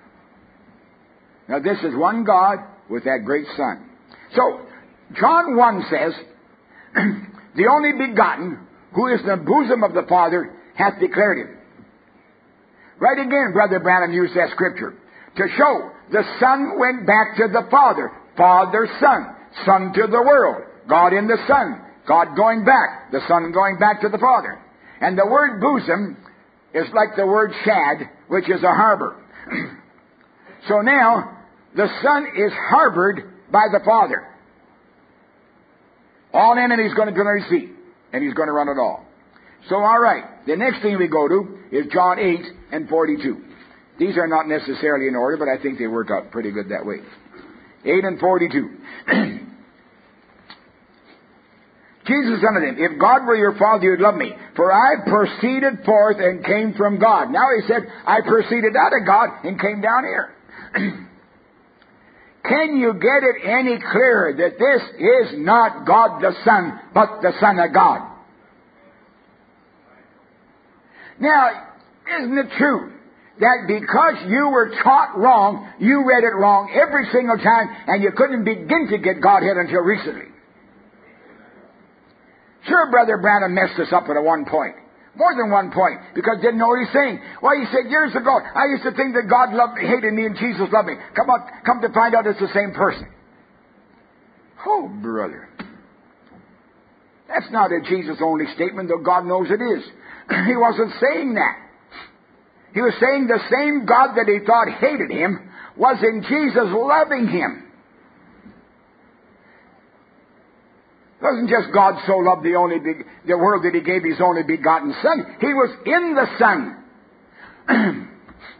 Now, this is one God with that great Son. So, John 1 says, the only begotten, who is in the bosom of the Father, hath declared him. Right again, Brother Branham used that scripture to show the Son went back to the Father. Father, Son. Son to the world. God in the Son. God going back. The Son going back to the Father. And the word bosom is like the word shad, which is a harbor. So now, the Son is harbored by the Father. All in, and he's going to receive. And he's going to run it all. So, all right. The next thing we go to is John 8 and 42. These are not necessarily in order, but I think they work out pretty good that way. 8 and 42. Jesus said unto them, if God were your Father, you would love me. For I proceeded forth and came from God. Now he said, I proceeded out of God and came down here. Can you get it any clearer that this is not God the Son, but the Son of God? Now, isn't it true that because you were taught wrong, you read it wrong every single time, and you couldn't begin to get Godhead until recently? Sure, Brother Branham messed us up at one point. More than one point, because didn't know what he's saying. Well, he said years ago, I used to think that God hated me and Jesus loved me. Come to find out it's the same person. Oh, brother. That's not a Jesus-only statement, though God knows it is. He wasn't saying that. He was saying the same God that he thought hated him was in Jesus loving him. It wasn't just God so loved the world that he gave his only begotten Son. He was in the Son.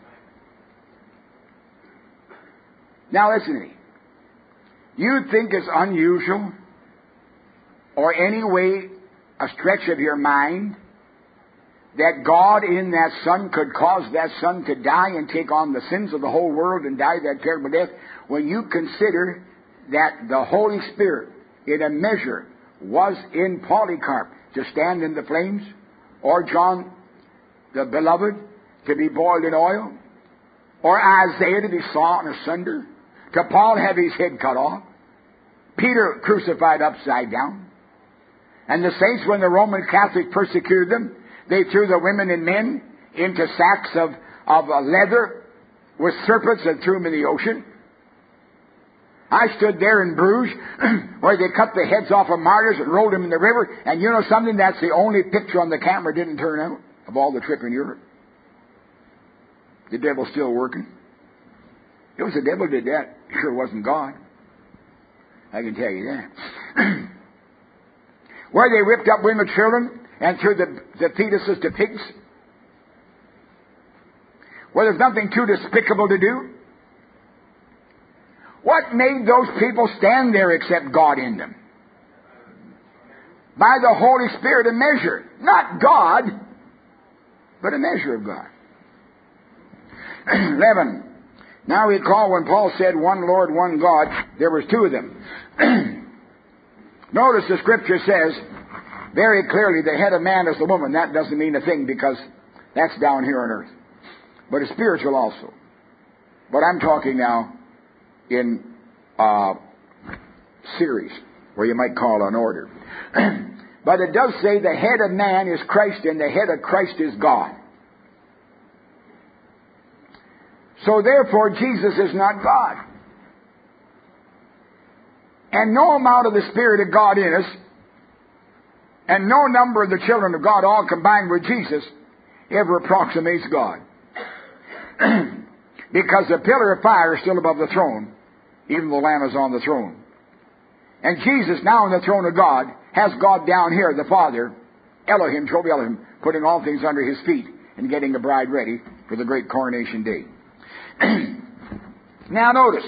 Now listen to me. You think it's unusual or any way a stretch of your mind that God in that Son could cause that Son to die and take on the sins of the whole world and die that terrible death, when you consider that the Holy Spirit in a measure was in Polycarp to stand in the flames, or John the Beloved to be boiled in oil, or Isaiah to be sawn asunder, to Paul have his head cut off, Peter crucified upside down, and the saints, when the Roman Catholics persecuted them, they threw the women and men into sacks of leather with serpents and threw them in the ocean. I stood there in Bruges where they cut the heads off of martyrs and rolled them in the river. And you know something? That's the only picture on the camera didn't turn out of all the trip in Europe. The devil's still working. It was the devil who did that. It sure wasn't God. I can tell you that. Where they ripped up women and children and threw the fetuses to pigs. where there's nothing too despicable to do? What made those people stand there except God in them? By the Holy Spirit, a measure. Not God, but a measure of God. 11. Now recall when Paul said, one Lord, one God, there was two of them. Notice the Scripture says very clearly the head of man is the woman. That doesn't mean a thing because that's down here on earth. But it's spiritual also. But I'm talking now in series, where you might call an order. But it does say the head of man is Christ and the head of Christ is God. So therefore, Jesus is not God. And no amount of the Spirit of God in us, and no number of the children of God all combined with Jesus, ever approximates God. Because the pillar of fire is still above the throne, even though the Lamb is on the throne. And Jesus, now on the throne of God, has God down here, the Father, Elohim, Jehovah Elohim, putting all things under His feet and getting the bride ready for the great coronation day. Now notice,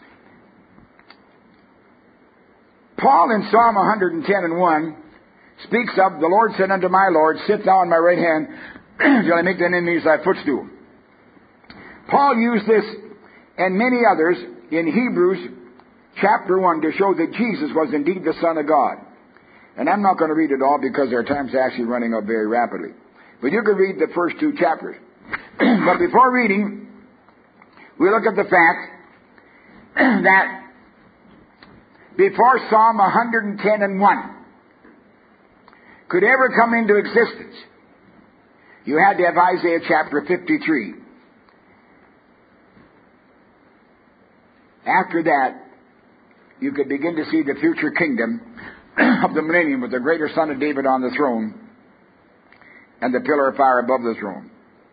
Paul in Psalm 110:1 speaks of, the Lord said unto my Lord, sit thou on my right hand, till I make thine enemies thy footstool. Paul used this and many others in Hebrews chapter 1 to show that Jesus was indeed the Son of God. And I'm not going to read it all because our time's actually running up very rapidly. But you can read the first two chapters. But before reading, we look at the fact that before Psalm 110:1 could ever come into existence, you had to have Isaiah chapter 53. After that, you could begin to see the future kingdom of the millennium with the greater Son of David on the throne and the pillar of fire above the throne.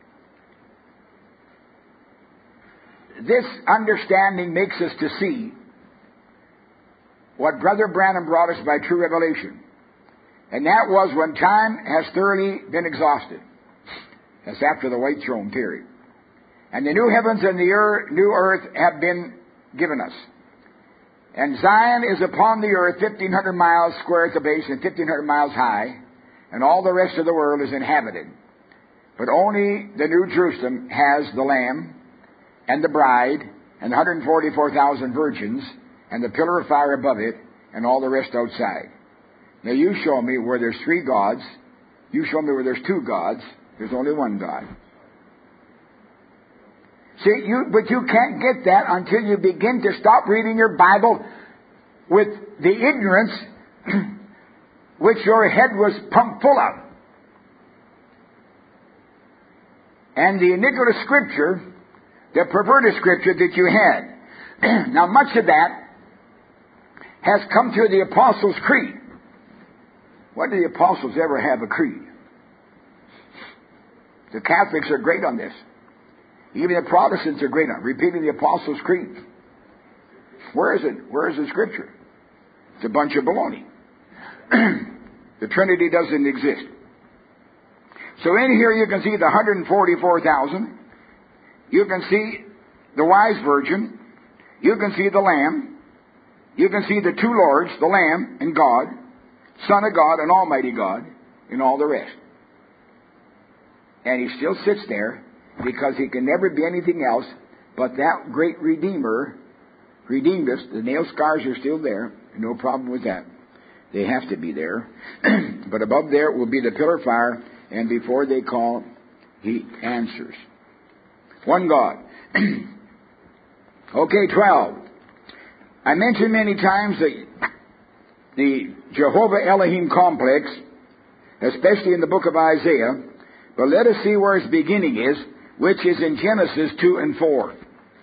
This understanding makes us to see what Brother Branham brought us by true revelation. And that was when time has thoroughly been exhausted. That's after the white throne period. And the new heavens and the new earth have been given us. And Zion is upon the earth 1,500 miles square at the base and 1,500 miles high. And all the rest of the world is inhabited. But only the New Jerusalem has the Lamb and the bride, and the 144,000 virgins, and the pillar of fire above it, and all the rest outside. Now you show me where there's three gods. You show me where there's two gods. There's only one God. See, but you can't get that until you begin to stop reading your Bible with the ignorance which your head was pumped full of. And the iniquitous scripture, the perverted scripture that you had. Now much of that has come through the Apostles' Creed. When did the Apostles ever have a creed? The Catholics are great on this. Even the Protestants are great on repeating the Apostles' Creed. Where is it? Where is the scripture? It's a bunch of baloney. The Trinity doesn't exist. So in here you can see the 144,000. You can see the wise virgin. You can see the Lamb. You can see the two Lords, the Lamb and God, Son of God and Almighty God, and all the rest. And He still sits there because He can never be anything else but that great Redeemer redeemed us. The nail scars are still there. No problem with that. They have to be there. But above there will be the pillar of fire, and before they call, He answers. One God. Okay, 12. I mentioned many times the Jehovah Elohim complex, especially in the book of Isaiah, but let us see where its beginning is, which is in Genesis 2 and 4.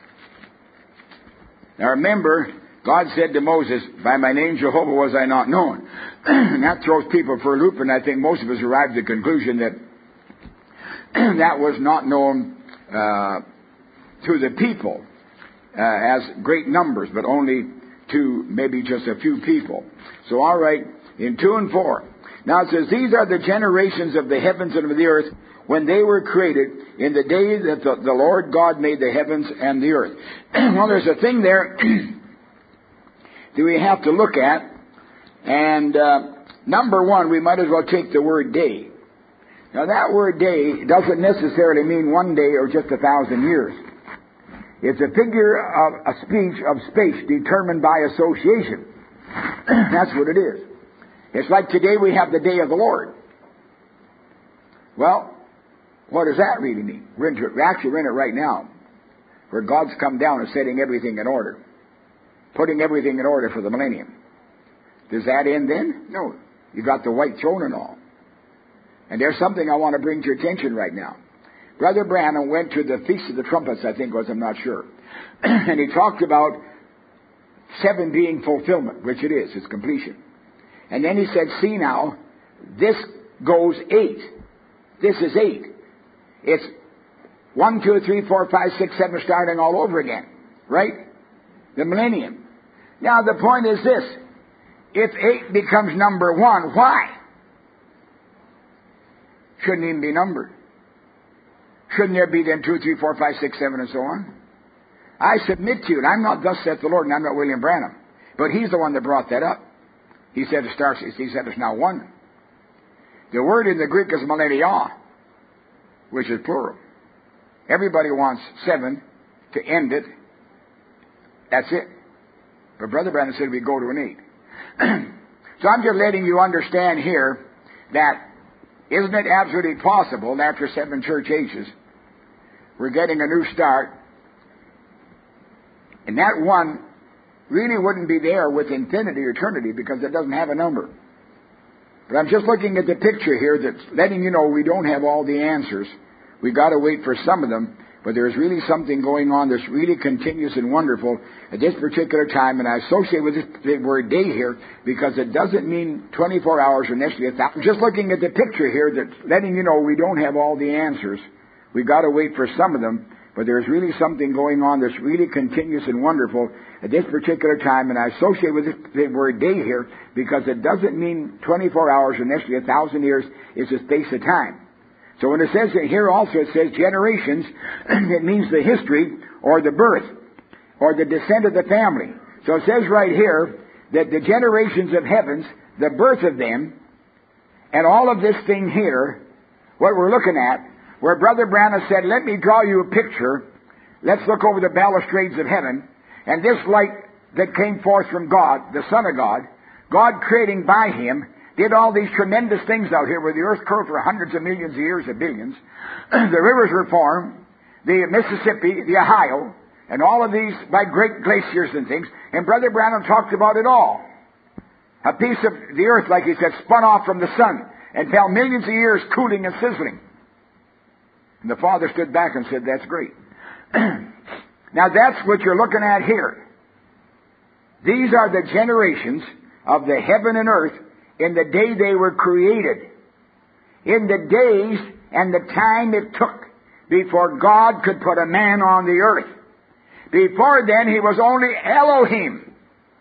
Now remember, God said to Moses, by my name Jehovah was I not known. And that throws people for a loop, and I think most of us arrived at the conclusion that that was not known to the people as great numbers, but only to maybe just a few people. So all right, in 2 and 4. Now it says, these are the generations of the heavens and of the earth when they were created in the day that the Lord God made the heavens and the earth. Well, there's a thing there that we have to look at. And number one, we might as well take the word day. Now that word day doesn't necessarily mean one day or just 1,000 years. It's a figure of a speech of space determined by association. That's what it is. It's like today we have the day of the Lord. Well, what does that really mean? We're in it right now, where God's come down and setting everything in order, putting everything in order for the millennium. Does that end then? No. You got the white throne and all. And there's something I want to bring to your attention right now. Brother Branham went to the Feast of the Trumpets, I think it was, I'm not sure. And he talked about 7 being fulfillment, which it is, it's completion. And then he said, see now, this goes 8. This is 8. It's 1, 2, 3, 4, 5, 6, 7 starting all over again. Right? The millennium. Now the point is this. If 8 becomes number 1, why? Shouldn't even be numbered. Shouldn't there be then 2, 3, 4, 5, 6, 7, and so on? I submit to you, and I'm not thus saith the Lord, and I'm not William Branham. But he's the one that brought that up. He said it's now 1. The word in the Greek is millennia, which is plural. Everybody wants 7 to end it. That's it. But Brother Branham said we go to an 8. So I'm just letting you understand here that isn't it absolutely possible that after 7 church ages, we're getting a new start, and that 1 really wouldn't be there with infinity or eternity because it doesn't have a number. But I'm just looking at the picture here that's letting you know we don't have all the answers. We've got to wait for some of them, but there's really something going on that's really continuous and wonderful at this particular time, and I associate with the word day here because it doesn't mean 24 hours or necessarily 1,000. I'm just looking at the picture here that's letting you know we don't have all the answers. We've got to wait for some of them, but there's really something going on that's really continuous and wonderful at this particular time, and I associate with the word day here because it doesn't mean 24 hours or necessarily 1,000 years. It's a space of time. So when it says here also, it says generations, it means the history or the birth or the descent of the family. So it says right here that the generations of heavens, the birth of them, and all of this thing here, what we're looking at, where Brother Branham said, let me draw you a picture. Let's look over the balustrades of heaven. And this light that came forth from God, the Son of God, God creating by Him, did all these tremendous things out here where the earth curved for hundreds of millions of years, of billions. The rivers were formed, the Mississippi, the Ohio, and all of these by great glaciers and things. And Brother Branham talked about it all. A piece of the earth, like he said, spun off from the sun and fell millions of years cooling and sizzling. And the Father stood back and said, that's great. Now that's what you're looking at here. These are the generations of the heaven and earth in the day they were created. In the days and the time it took before God could put a man on the earth. Before then, He was only Elohim.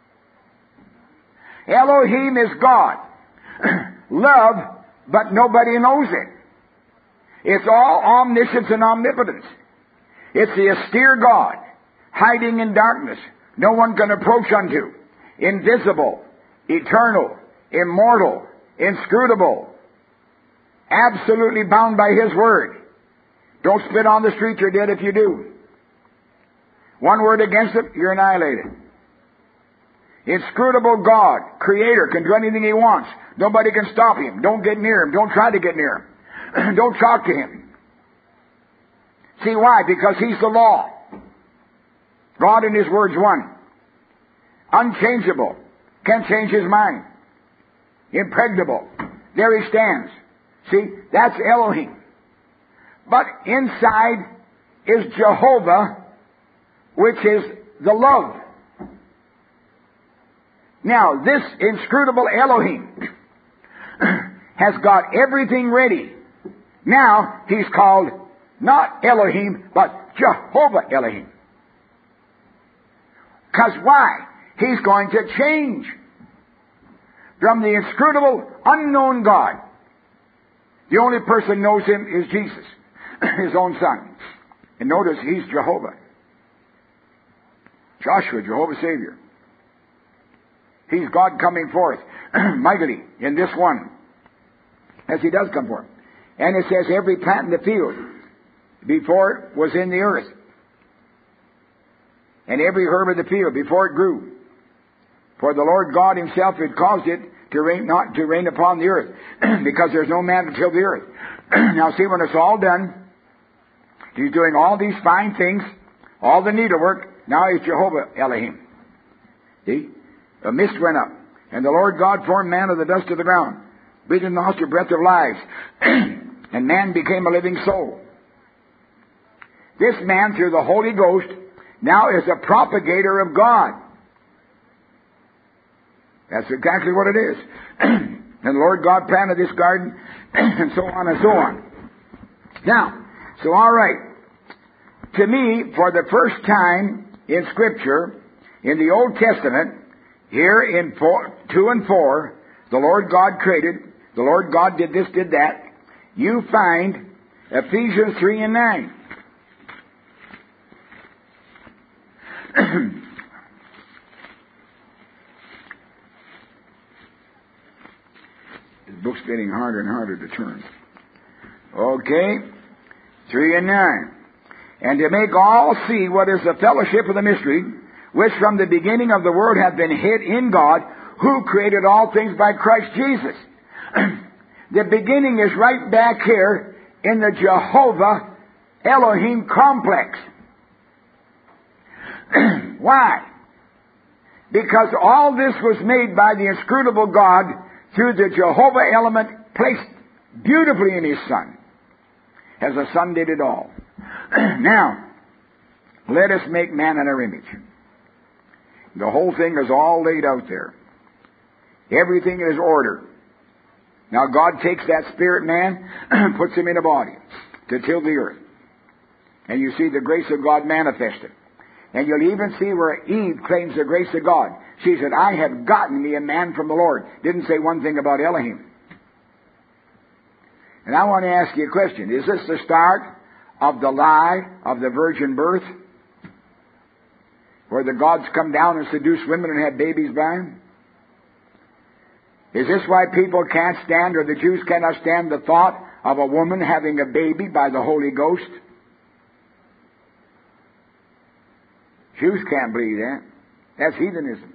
Elohim is God. Love, but nobody knows it. It's all omniscience and omnipotence. It's the austere God, hiding in darkness, no one can approach unto, invisible, eternal, immortal, inscrutable, absolutely bound by His Word. Don't spit on the street, you're dead if you do. One word against it, you're annihilated. Inscrutable God, Creator, can do anything He wants. Nobody can stop Him. Don't get near Him. Don't try to get near Him. Don't talk to Him. See why? Because He's the law. God and His Word's one. Unchangeable. Can't change His mind. Impregnable. There He stands. See, that's Elohim. But inside is Jehovah, which is the love. Now, this inscrutable Elohim has got everything ready. Now, He's called not Elohim, but Jehovah Elohim. Because why? He's going to change. from the inscrutable, unknown God. The only person knows him is Jesus, his own son. And notice, he's Jehovah. Joshua, Jehovah Savior. He's God coming forth mightily in this one, as he does come forth. And it says, every plant in the field before it was in the earth, and every herb of the field before it grew. For the Lord God himself had caused it to rain, not to rain upon the earth, because there's no man to till the earth. Now see, when it's all done, he's doing all these fine things, all the needlework. Now he's Jehovah Elohim. See? A mist went up, and the Lord God formed man of the dust of the ground, breathed in the nostril breath of life, and man became a living soul. This man, through the Holy Ghost, now is a propagator of God. That's exactly what it is. And the Lord God planted this garden, and so on and so on. Now, so all right. To me, for the first time in Scripture, in the Old Testament, here in 2 and 4, the Lord God created, the Lord God did this, did that. You find Ephesians 3 and 9. This book's getting harder and harder to turn. Okay, 3 and 9. And to make all see what is the fellowship of the mystery, which from the beginning of the world hath been hid in God, who created all things by Christ Jesus. The beginning is right back here in the Jehovah Elohim complex. Why? Because all this was made by the inscrutable God through the Jehovah element placed beautifully in his Son, as the Son did it all. Now, let us make man in our image. The whole thing is all laid out there. Everything is order. Now God takes that spirit man, puts him in a body to till the earth. And you see the grace of God manifested. And you'll even see where Eve claims the grace of God. She said, I have gotten me a man from the Lord. Didn't say one thing about Elohim. And I want to ask you a question. Is this the start of the lie of the virgin birth? Where the gods come down and seduce women and have babies by them? Is this why people can't stand, or the Jews cannot stand, the thought of a woman having a baby by the Holy Ghost? Jews can't believe that. That's heathenism.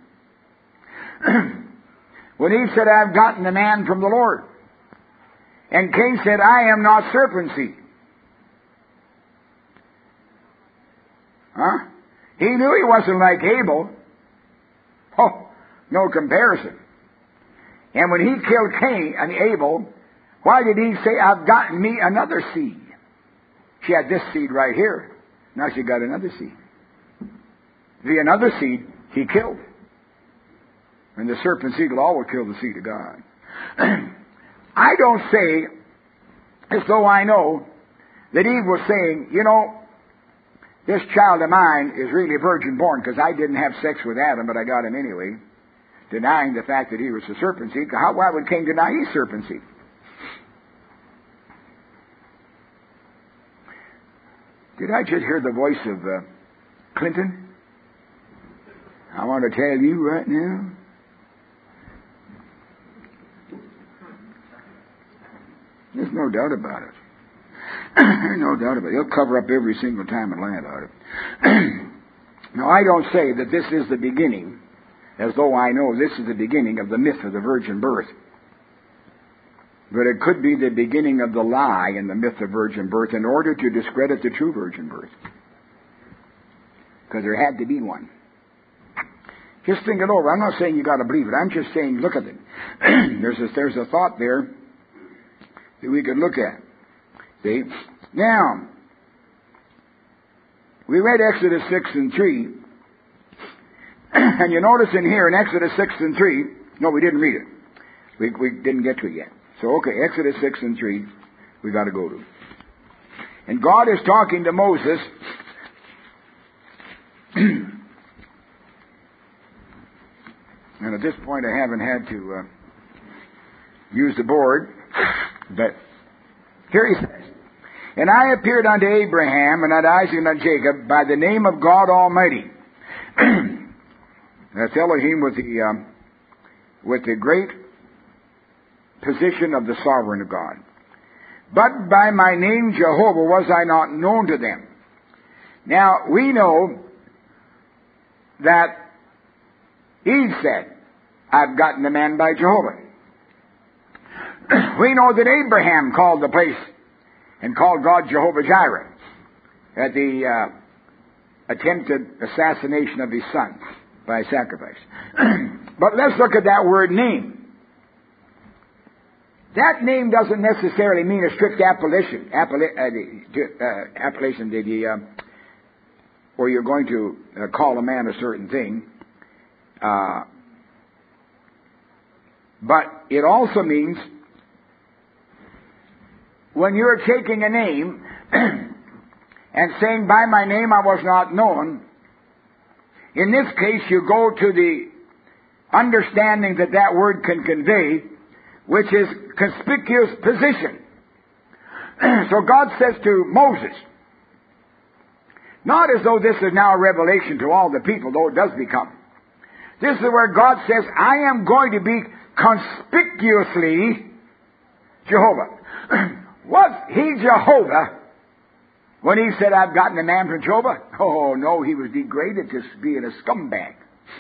When Eve said, I've gotten a man from the Lord. And Cain said, I am not serpent seed. Huh? He knew he wasn't like Abel. Oh, no comparison. And when he killed Cain and Abel, why did he say, I've gotten me another seed? She had this seed right here. Now she got another seed. The another seed he killed. And the serpent seed will always kill the seed of God. I don't say, as though I know, that Eve was saying, you know, this child of mine is really virgin born because I didn't have sex with Adam, but I got him anyway. Denying the fact that he was the serpent seed. Why would Cain deny he's serpent seed? Did I just hear the voice of Clinton? I want to tell you right now. There's no doubt about it. There's no doubt about it. He'll cover up every single time and lie about it. Now, I don't say that this is the beginning, as though I know this is the beginning of the myth of the virgin birth. But it could be the beginning of the lie in the myth of virgin birth in order to discredit the true virgin birth. Because there had to be one. Just think it over. I'm not saying you got to believe it. I'm just saying look at it. There's a thought there that we could look at. See? Now, we read Exodus 6 and 3. And you notice in here, in Exodus 6 and 3, no, we didn't read it. We didn't get to it yet. So, okay, Exodus 6 and 3, we got to go to. And God is talking to Moses. And at this point, I haven't had to use the board. But here he says, "And I appeared unto Abraham and unto Isaac and unto Jacob by the name of God Almighty." That's Elohim with the great position of the sovereign of God. "But by my name Jehovah was I not known to them." Now, we know that Eve said, "I've gotten a man by Jehovah." We know that Abraham called the place and called God Jehovah Jireh at the attempted assassination of his son by sacrifice. But let's look at that word name. That name doesn't necessarily mean a strict appellation. Appellation, where you're going to call a man a certain thing. But it also means when you're taking a name and saying, "By my name I was not known," in this case you go to the understanding that that word can convey, which is conspicuous position. So God says to Moses, not as though this is now a revelation to all the people, though it does become. This is where God says, "I am going to be conspicuously Jehovah." Was he Jehovah when he said, "I've gotten a man from Jehovah"? Oh, no, he was degraded to being a scumbag.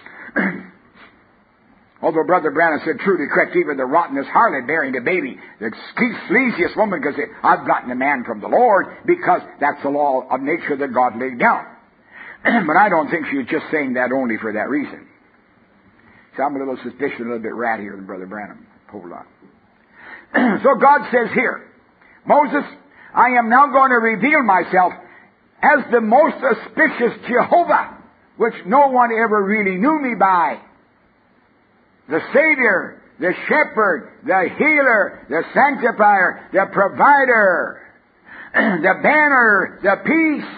Although Brother Branham said, "Truly correct, even the rottenest harlot bearing the baby, the sleaziest woman can say, 'I've gotten a man from the Lord,' because that's the law of nature that God laid down." But I don't think she was just saying that only for that reason. So I'm a little suspicious, a little bit rattier than Brother Branham. Hold on. So God says here, "Moses, I am now going to reveal myself as the most auspicious Jehovah, which no one ever really knew me by. The Savior, the Shepherd, the Healer, the Sanctifier, the Provider, the Banner, the Peace."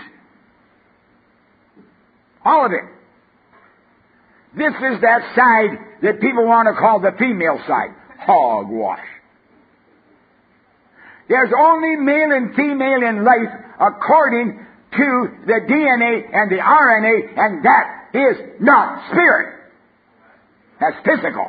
All of it. This is that side that people want to call the female side. Hogwash. There's only male and female in life according to the DNA and the RNA, and that is not spirit. That's physical.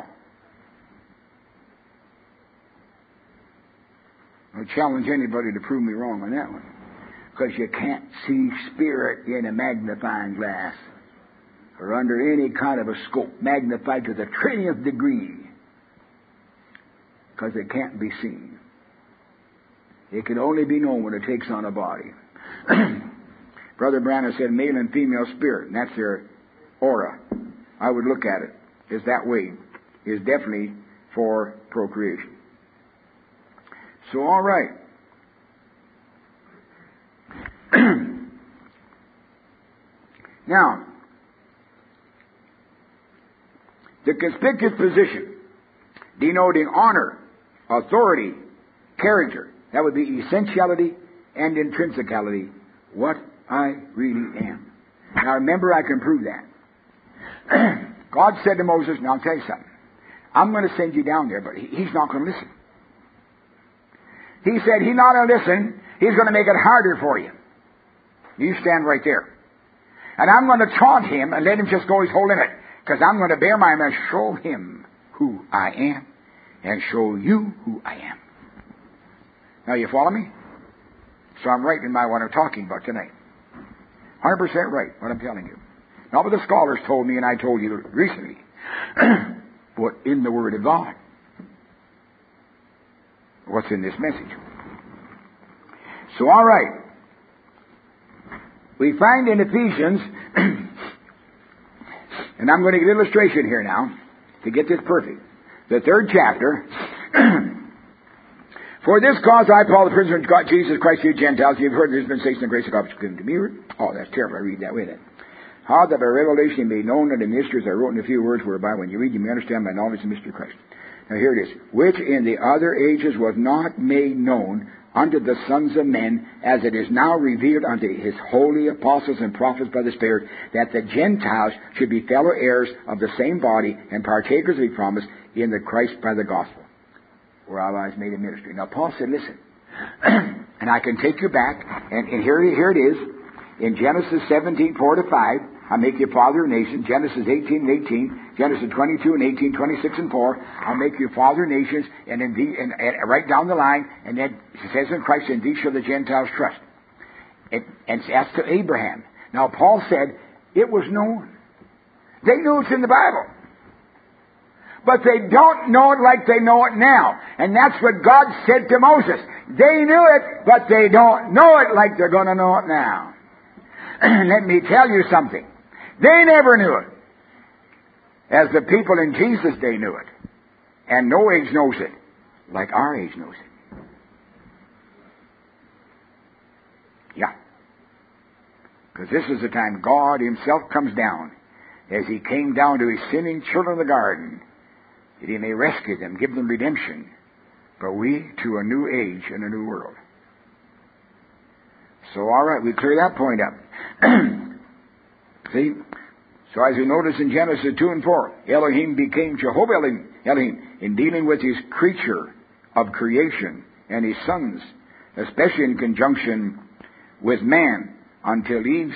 I'll challenge anybody to prove me wrong on that one. Because you can't see spirit in a magnifying glass or under any kind of a scope, magnified to the 30th degree. Because it can't be seen. It can only be known when it takes on a body. Brother Branham said male and female spirit, and that's their aura. I would look at it as that way. Is definitely for procreation. So, all right. Now, the conspicuous position, denoting honor, authority, character. That would be essentiality and intrinsicality, what I really am. Now remember, I can prove that. God said to Moses, now I'll tell you something. I'm going to send you down there, but he's not going to listen. He said he's not going to listen. He's going to make it harder for you. You stand right there. And I'm going to taunt him and let him just go his whole limit. Because I'm going to bear my and show him who I am and show you who I am. Now you follow me? So I'm right in what I'm talking about tonight. 100% right, what I'm telling you. Not what the scholars told me and I told you recently. But in the Word of God. What's in this message? So all right. We find in Ephesians, and I'm going to give an illustration here now to get this perfect. The 3rd chapter. For this cause I, Paul, the prisoner of God, Jesus Christ, you Gentiles, you've heard the dispensation of grace of God which given to me. Oh, that's terrible. I read that way then. How that by revelation may be known unto mysteries I wrote in a few words, whereby when you read you may understand my knowledge of the mystery of Christ. Now here it is. Which in the other ages was not made known unto the sons of men, as it is now revealed unto his holy apostles and prophets by the Spirit, that the Gentiles should be fellow heirs of the same body and partakers of the promise in the Christ by the gospel. rabbis made a ministry. Now Paul said, listen, and I can take you back, and here it is, in Genesis 17:4-5, I'll make you a father of nations. Genesis 18:18, Genesis 22:18, 26:4, I'll make you a father of nations, and in thee, and right down the line, and then it says in Christ, in thee shall the Gentiles trust. And that's to Abraham. Now Paul said, it was known. They knew it's in the Bible. But they don't know it like they know it now. And that's what God said to Moses. They knew it, but they don't know it like they're going to know it now. Let me tell you something. They never knew it. As the people in Jesus' day knew it. And no age knows it like our age knows it. Yeah. Because this is the time God Himself comes down, as He came down to His sinning children in the garden, that He may rescue them, give them redemption, but we to a new age and a new world. So, all right, we clear that point up. See? So as we notice in Genesis 2 and 4, Elohim became Jehovah Elohim in dealing with His creature of creation and His sons, especially in conjunction with man, until Eve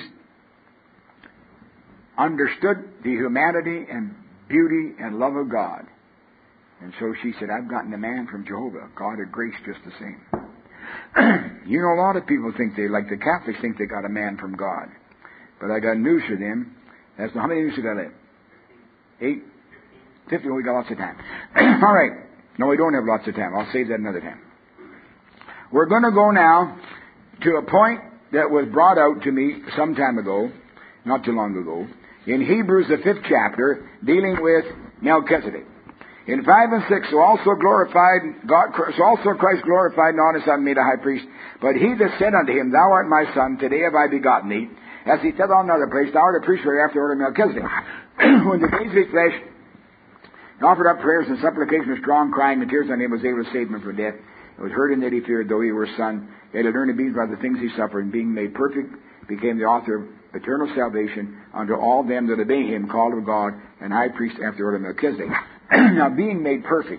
understood the humanity and beauty and love of God. And so she said, I've gotten a man from Jehovah, God of grace, just the same. You know, a lot of people think like the Catholics think they got a man from God. But I got news for them. How many years did I live? 8? 50? We got lots of time. All right. No, we don't have lots of time. I'll save that another time. We're going to go now to a point that was brought out to me some time ago, not too long ago, in Hebrews, the 5th chapter, dealing with Melchizedek. In 5 and 6, so also Christ glorified not his son, made a high priest, but he that said unto him, Thou art my son, today have I begotten thee. As he said on another place, Thou art a priest forever after the order of Melchizedek. When the days of his flesh, he offered up prayers and supplications with strong crying and tears on him, was able to save him from death. It was heard in that he feared, though he were a son, yet he learned obedience by the things he suffered, and being made perfect, became the author of eternal salvation unto all them that obey him, called of God, and high priest after the order of Melchizedek. Now, being made perfect,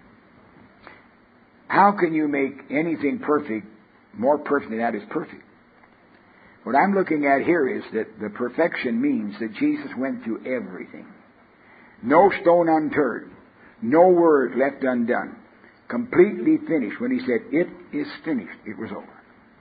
how can you make anything perfect, more perfect than that is perfect? What I'm looking at here is that the perfection means that Jesus went through everything. No stone unturned, no word left undone. Completely finished. When he said, it is finished, it was over.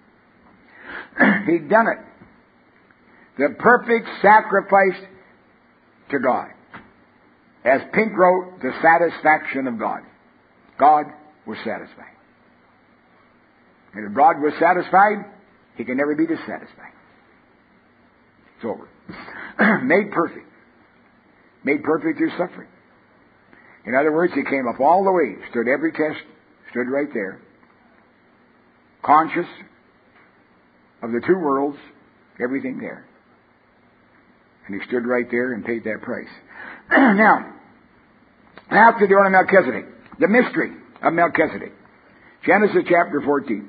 He'd done it. The perfect sacrifice to God. As Pink wrote, the satisfaction of God. God was satisfied. And if God was satisfied, He can never be dissatisfied. It's over. Made perfect. Made perfect through suffering. In other words, He came up all the way, stood every test, stood right there, conscious of the two worlds, everything there. And He stood right there and paid that price. Now, after the order of Melchizedek, the mystery of Melchizedek. Genesis chapter 14.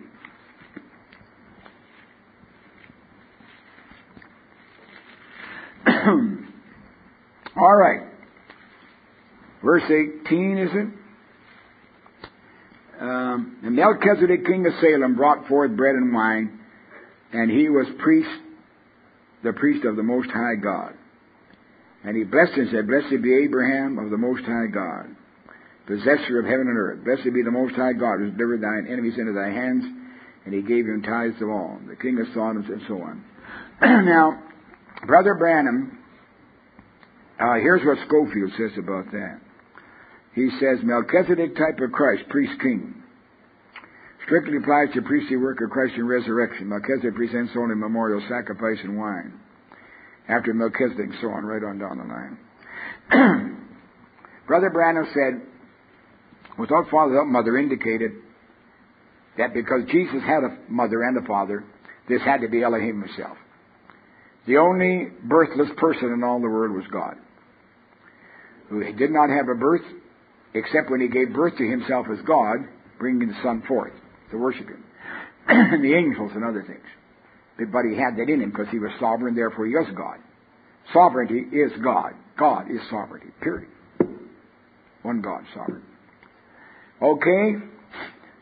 All right. Verse 18, is it? And Melchizedek, king of Salem, brought forth bread and wine, and he was the priest of the Most High God. And he blessed and said, Blessed be Abraham of the Most High God, possessor of heaven and earth. Blessed be the Most High God, who has delivered thine enemies into thy hands, and he gave him tithes of all, the king of Sodom, and so on. Now, Brother Branham, here's what Schofield says about that. He says, Melchizedek type of Christ, priest king, strictly applies to priestly work of Christ in resurrection. Melchizedek presents only memorial sacrifice and wine. After Melchizedek, so on, right on down the line. Brother Branham said, without father, without mother, indicated that because Jesus had a mother and a father, this had to be Elohim himself. The only birthless person in all the world was God, who did not have a birth except when he gave birth to himself as God, bringing the Son forth to worship him. And the angels and other things. But he had that in him because he was sovereign, therefore he is God. Sovereignty is God. God is sovereignty, period. One God, sovereign. Okay,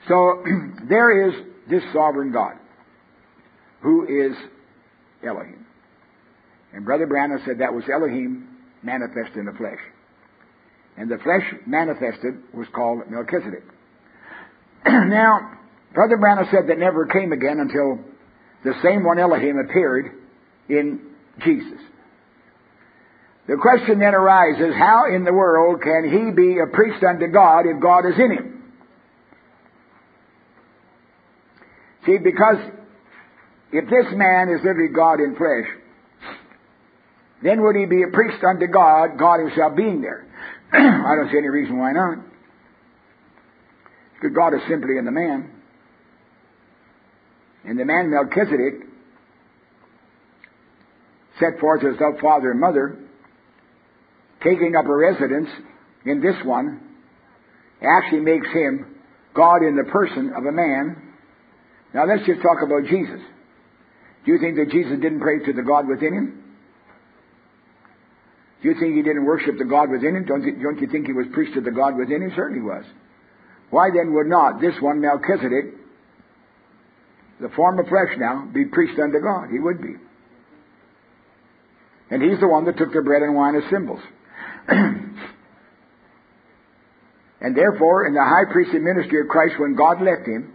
So there is this sovereign God who is Elohim. And Brother Branham said that was Elohim manifest in the flesh. And the flesh manifested was called Melchizedek. Now, Brother Branham said that never came again until the same one Elohim appeared in Jesus. The question then arises, how in the world can he be a priest unto God if God is in him? See, because if this man is literally God in flesh, then would he be a priest unto God, God himself being there? I don't see any reason why not. Because God is simply in the man. And the man Melchizedek, set forth as the father and mother, taking up a residence in this one, actually makes him God in the person of a man. Now let's just talk about Jesus. Do you think that Jesus didn't pray to the God within him? Do you think he didn't worship the God within him? Don't you think he was priest to the God within him? Certainly was. Why then would not this one Melchizedek, the form of flesh now, be priest unto God? He would be. And he's the one that took the bread and wine as symbols. And therefore, in the high priestly ministry of Christ, when God left him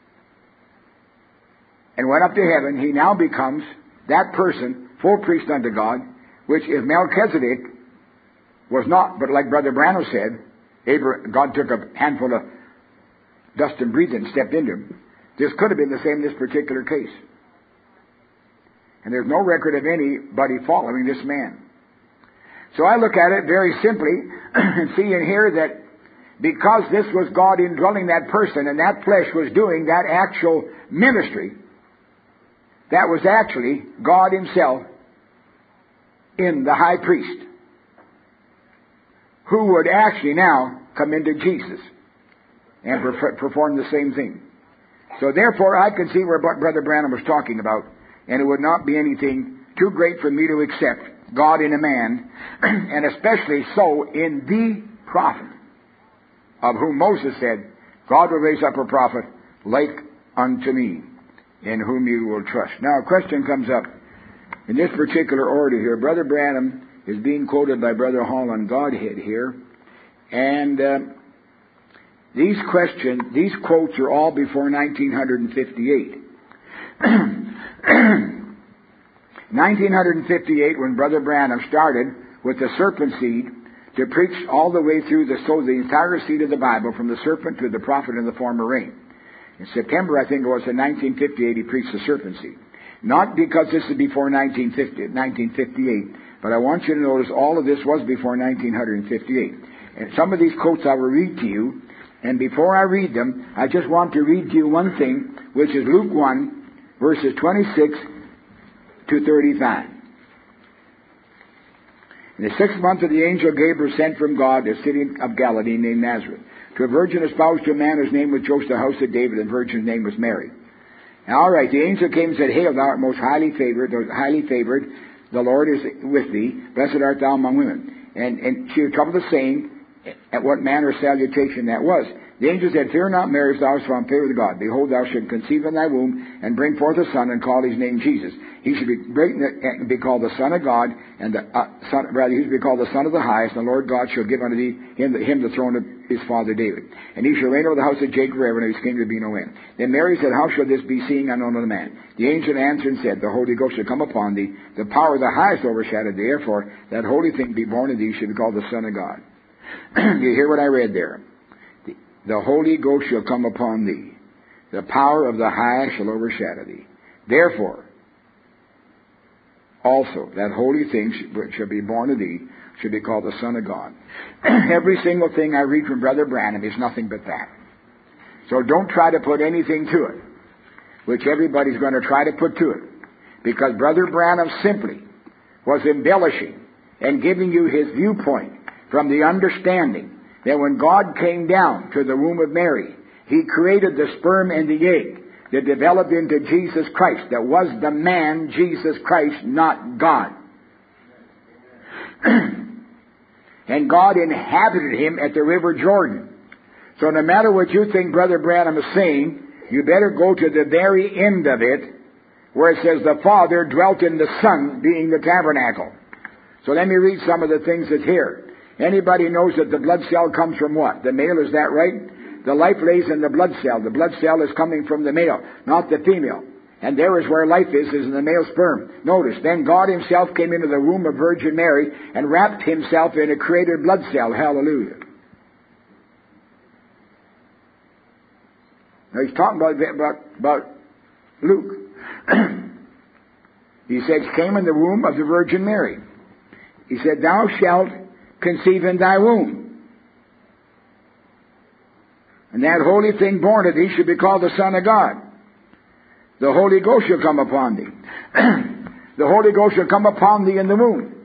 and went up to heaven, he now becomes that person, full priest unto God, which if Melchizedek was not, but like Brother Branham said, God took a handful of dust and breathed and stepped into him. This could have been the same in this particular case. And there's no record of anybody following this man. So I look at it very simply and see and hear that because this was God indwelling that person and that flesh was doing that actual ministry, that was actually God himself in the high priest, who would actually now come into Jesus and perform the same thing. So therefore I can see where Brother Branham was talking about, and it would not be anything too great for me to accept God in a man, and especially so in the prophet, of whom Moses said, God will raise up a prophet like unto me, in whom you will trust. Now a question comes up. In this particular order here, Brother Branham is being quoted by Brother Hall on Godhead here, and these quotes are all before 1958. 1958, when Brother Branham started with the serpent seed to preach all the way through the entire seed of the Bible, from the serpent to the prophet in the form of rain. In September, I think it was, in 1958, he preached the serpent seed. Not because this is before 1958, but I want you to notice all of this was before 1958. And some of these quotes I will read to you, and before I read them, I just want to read to you one thing, which is Luke 1, verses 26 to 35. In the 6th month of the angel Gabriel sent from God to a city of Galilee named Nazareth, to a virgin espoused to a man whose name was Joseph, the house of David, and the virgin's name was Mary. Now, all right, the angel came and said, Hail, thou art most highly favored, the Lord is with thee, blessed art thou among women. And she was troubled with saying, at what manner of salutation that was. The angel said, Fear not, Mary, thou hast found favor with God. Behold, thou shalt conceive in thy womb, and bring forth a son, and call his name Jesus. He shall be great and be called the Son of God, and he shall be called the Son of the Highest, and the Lord God shall give unto thee him the throne of his father David. And he shall reign over the house of Jacob forever, and of his kingdom be no end. Then Mary said, How shall this be, seeing unknown of the man? The angel answered and said, The Holy Ghost shall come upon thee, the power of the highest overshadowed thee. Therefore, that holy thing be born of thee shall be called the Son of God. You hear what I read there? The Holy Ghost shall come upon thee. The power of the highest shall overshadow thee. Therefore, also, that holy thing which shall be born of thee shall be called the Son of God. Every single thing I read from Brother Branham is nothing but that. So don't try to put anything to it, which everybody's going to try to put to it. Because Brother Branham simply was embellishing and giving you his viewpoint from the understanding that when God came down to the womb of Mary, He created the sperm and the egg that developed into Jesus Christ, that was the man Jesus Christ, not God. And God inhabited Him at the river Jordan. So no matter what you think Brother Branham is saying, you better go to the very end of it, where it says the Father dwelt in the Son, being the tabernacle. So let me read some of the things that's here. Anybody knows that the blood cell comes from what? The male, is that right? The life lays in the blood cell. The blood cell is coming from the male, not the female. And there is where life is in the male sperm. Notice, then God himself came into the womb of Virgin Mary and wrapped himself in a created blood cell. Hallelujah. Now he's talking about Luke. He said, came in the womb of the Virgin Mary. He said, thou shalt conceive in thy womb. And that holy thing born of thee should be called the Son of God. The Holy Ghost shall come upon thee. The Holy Ghost shall come upon thee in the womb.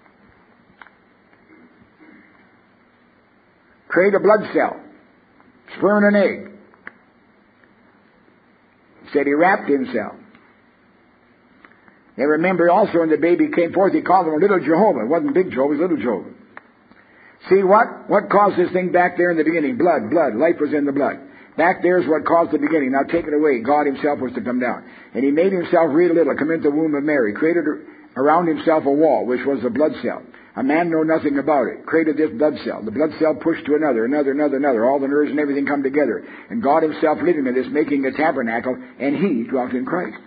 Create a blood cell. Sperm and egg. He said he wrapped himself. And remember also when the baby came forth, he called him little Jehovah. It wasn't big Jehovah, it was little Jehovah. See what caused this thing back there in the beginning? Blood. Life was in the blood. Back there is what caused the beginning. Now take it away. God himself was to come down. And he made himself real little, come into the womb of Mary, created around himself a wall, which was a blood cell. A man knew nothing about it. Created this blood cell. The blood cell pushed to another. All the nerves and everything come together. And God himself living in this, making a tabernacle, and he dwelt in Christ.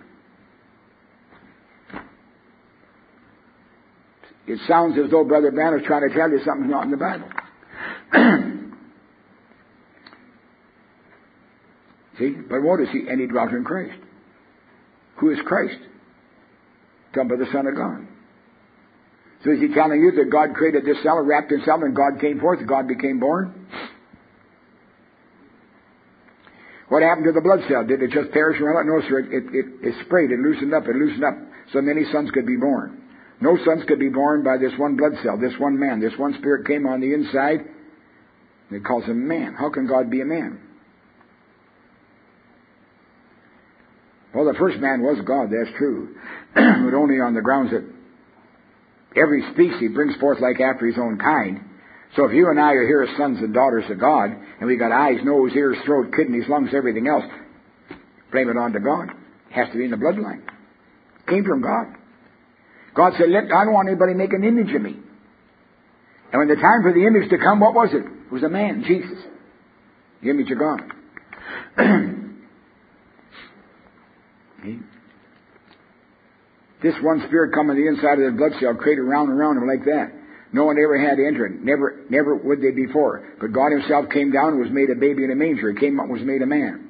It sounds as though Brother Branham is trying to tell you something not in the Bible. See? But what is he? And he dwelt in Christ. Who is Christ? Come by the Son of God. So is he telling you that God created this cell, wrapped himself, and God came forth, God became born? What happened to the blood cell? Did it just perish around it? No, sir. It sprayed, it loosened up, so many sons could be born. No sons could be born by this one blood cell, this one man. This one spirit came on the inside, and it calls him a man. How can God be a man? Well, the first man was God, that's true. But only on the grounds that every species brings forth like after his own kind. So if you and I are here as sons and daughters of God, and we got eyes, nose, ears, throat, kidneys, lungs, everything else, blame it on to God. It has to be in the bloodline. It came from God. God said, I don't want anybody to make an image of me. And when the time for the image to come, what was it? It was a man, Jesus. The image of God. This one spirit come on the inside of the blood cell, created round and round him like that. No one ever had to enter it. Never would they before. But God himself came down and was made a baby in a manger. He came up and was made a man.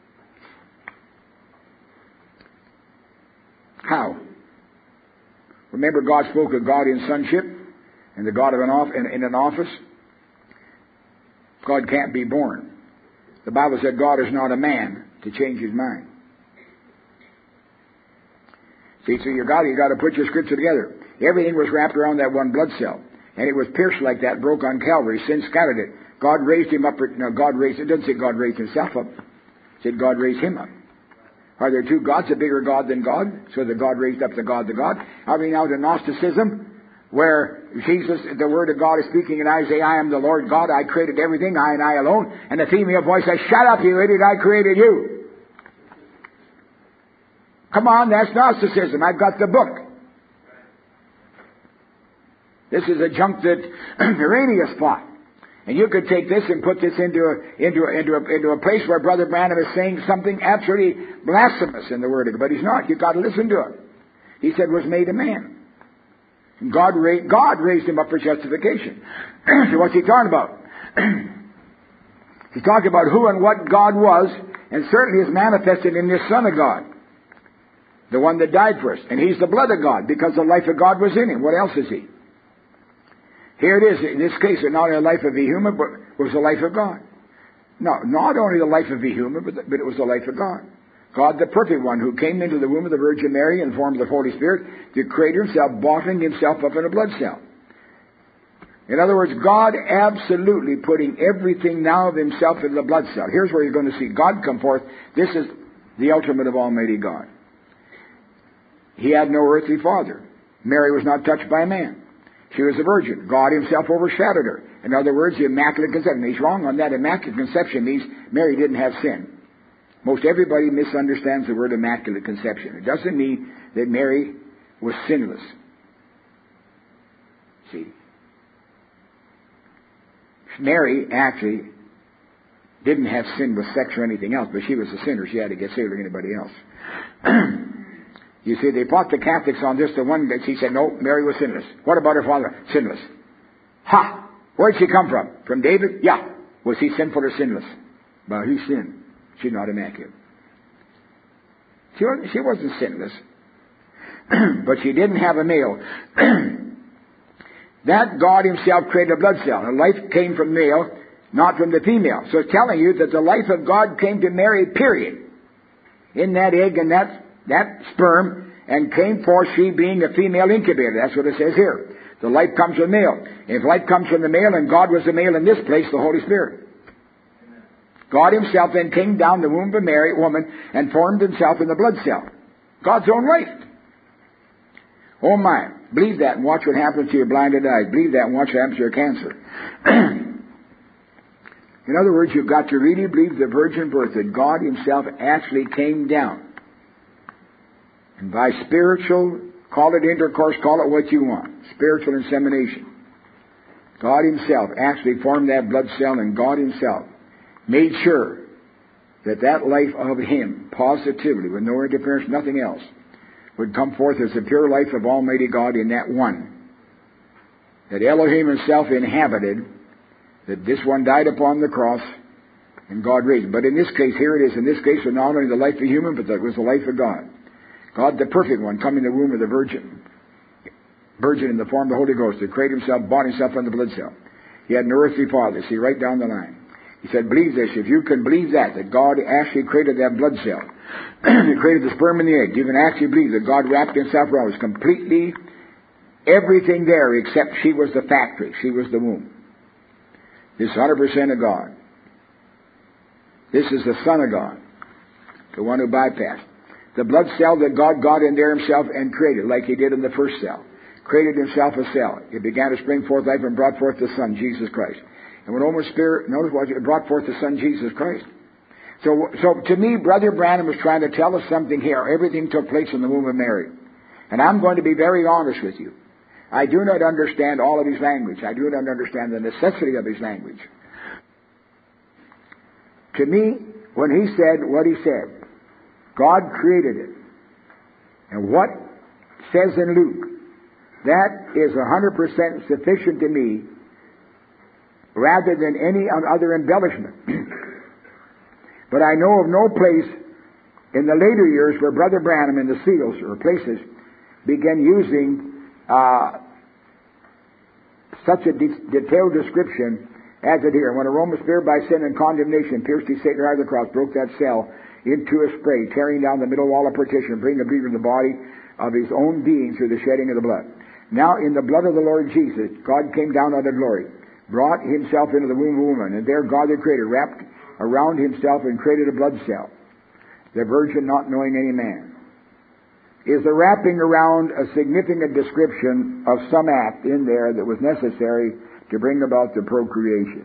How? Remember God spoke of God in sonship and the God of in an office. God can't be born. The Bible said God is not a man to change his mind. See, so you got to put your scripture together. Everything was wrapped around that one blood cell. And it was pierced like that, broke on Calvary. Sin scattered it. God raised him up. No, it doesn't say God raised himself up. It said God raised him up. Are there two gods, a bigger God than God? So that God raised up the God to God. Are we now to Gnosticism, where Jesus, the Word of God is speaking in Isaiah, I am the Lord God, I created everything, I and I alone. And the female voice says, shut up, you idiot, I created you. Come on, that's Gnosticism. I've got the book. This is a junk that Irenaeus fought. And you could take this and put this into a place where Brother Branham is saying something absolutely blasphemous in the Word of God. But he's not. You've got to listen to him. He said was made a man. And God raised him up for justification. So what's he talking about? He's talking about who and what God was, and certainly is manifested in this Son of God. The one that died for us. And he's the blood of God, because the life of God was in him. What else is he? Here it is. In this case, not only the life of a human, but it was the life of God. No, not only the life of a human, but it was the life of God. God, the perfect one, who came into the womb of the Virgin Mary in the form of the Holy Spirit, the Creator himself, bottling himself up in a blood cell. In other words, God absolutely putting everything now of himself in the blood cell. Here's where you're going to see God come forth. This is the ultimate of Almighty God. He had no earthly father. Mary was not touched by a man. She was a virgin. God himself overshadowed her. In other words, the Immaculate Conception. He's wrong on that. Immaculate Conception means Mary didn't have sin. Most everybody misunderstands the word Immaculate Conception. It doesn't mean that Mary was sinless. See? Mary actually didn't have sin with sex or anything else, but she was a sinner. She had to get saved like anybody else. You see, they fought the Catholics on this. The one that she said, no, Mary was sinless. What about her father? Sinless. Ha! Where'd she come from? From David? Yeah. Was he sinful or sinless? Well, he sinned. She's not immaculate. She wasn't sinless. But she didn't have a male. That God himself created a blood cell. Her life came from male, not from the female. So it's telling you that the life of God came to Mary, period. In that egg and that sperm, and came forth, she being a female incubator. That's what it says here. The life comes from male. If life comes from the male, and God was the male in this place, the Holy Spirit. God himself then came down the womb of a Mary, woman, and formed himself in the blood cell. God's own life. Oh my. Believe that and watch what happens to your blinded eyes. Believe that and watch what happens to your cancer. In other words, you've got to really believe the virgin birth, that God himself actually came down. And by spiritual, call it intercourse, call it what you want, spiritual insemination, God himself actually formed that blood cell, and God himself made sure that that life of him, positively, with no interference, nothing else, would come forth as the pure life of Almighty God in that one that Elohim himself inhabited, that this one died upon the cross, and God raised. But in this case, here it is, in this case, was not only the life of human, but it was the life of God. God, the perfect one, come in the womb of the Virgin in the form of the Holy Ghost, to create himself, bought himself on the blood cell. He had no earthly father. See, right down the line. He said, believe this. If you can believe that God actually created that blood cell, he created the sperm and the egg, you can actually believe that God wrapped himself around. It was completely everything there except she was the factory. She was the womb. This is 100% of God. This is the Son of God, the one who bypassed. The blood cell that God got in there himself and created, like he did in the first cell. Created himself a cell. It began to spring forth life and brought forth the Son, Jesus Christ. And when Holy Spirit, notice what it brought forth the Son, Jesus Christ. So to me, Brother Branham was trying to tell us something here. Everything took place in the womb of Mary. And I'm going to be very honest with you. I do not understand all of his language. I do not understand the necessity of his language. To me, when he said what he said, God created it. And what says in Luke, that is 100% sufficient to me, rather than any other embellishment. But I know of no place in the later years where Brother Branham in the seals or places began using such a detailed description as it here. When a Roman spirit by sin and condemnation pierced his Satan out of the cross, broke that cell into a spray, tearing down the middle wall of partition, bringing the believer in the body of his own being through the shedding of the blood. Now in the blood of the Lord Jesus, God came down out of glory, brought himself into the womb of a woman, and there God the Creator wrapped around himself and created a blood cell, the virgin not knowing any man. Is the wrapping around a significant description of some act in there that was necessary to bring about the procreation?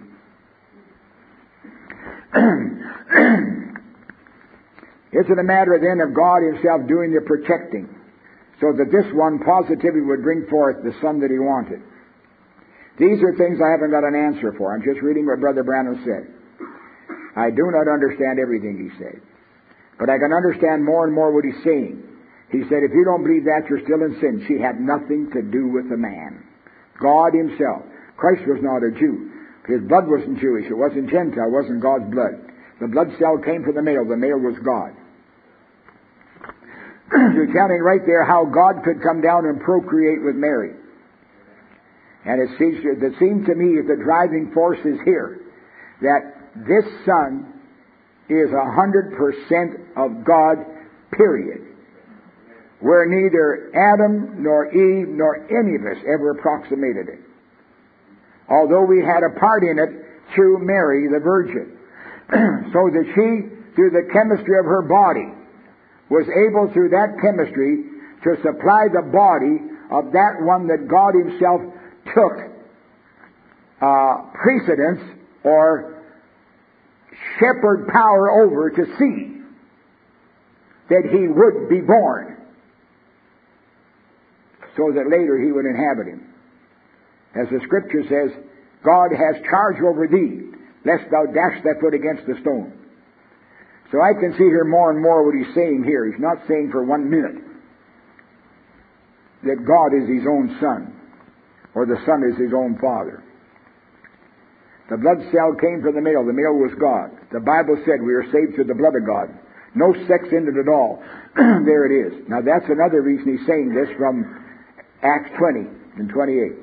Is it a matter then of God himself doing the protecting, so that this one positively would bring forth the son that he wanted? These are things I haven't got an answer for. I'm just reading what Brother Branham said. I do not understand everything he said, but I can understand more and more what he's saying. He said, if you don't believe that, you're still in sin. She had nothing to do with the man. God himself. Christ was not a Jew. His blood wasn't Jewish. It wasn't Gentile. It wasn't God's blood. The blood cell came from the male. The male was God. You're telling right there how God could come down and procreate with Mary. And it seems to me that the driving force is here, that this Son is 100% of God, period. Where neither Adam nor Eve nor any of us ever approximated it. Although we had a part in it through Mary, the Virgin. So that she, through the chemistry of her body, was able through that chemistry to supply the body of that one that God himself took precedence or shepherd power over to see that he would be born, so that later he would inhabit him. As the Scripture says, God has charge over thee, lest thou dash thy foot against the stone. So I can see here more and more what he's saying here. He's not saying for 1 minute that God is his own Son, or the Son is his own Father. The blood cell came from the male. The male was God. The Bible said we are saved through the blood of God. No sex in it at all. There it is. Now that's another reason he's saying this from Acts 20 and 28.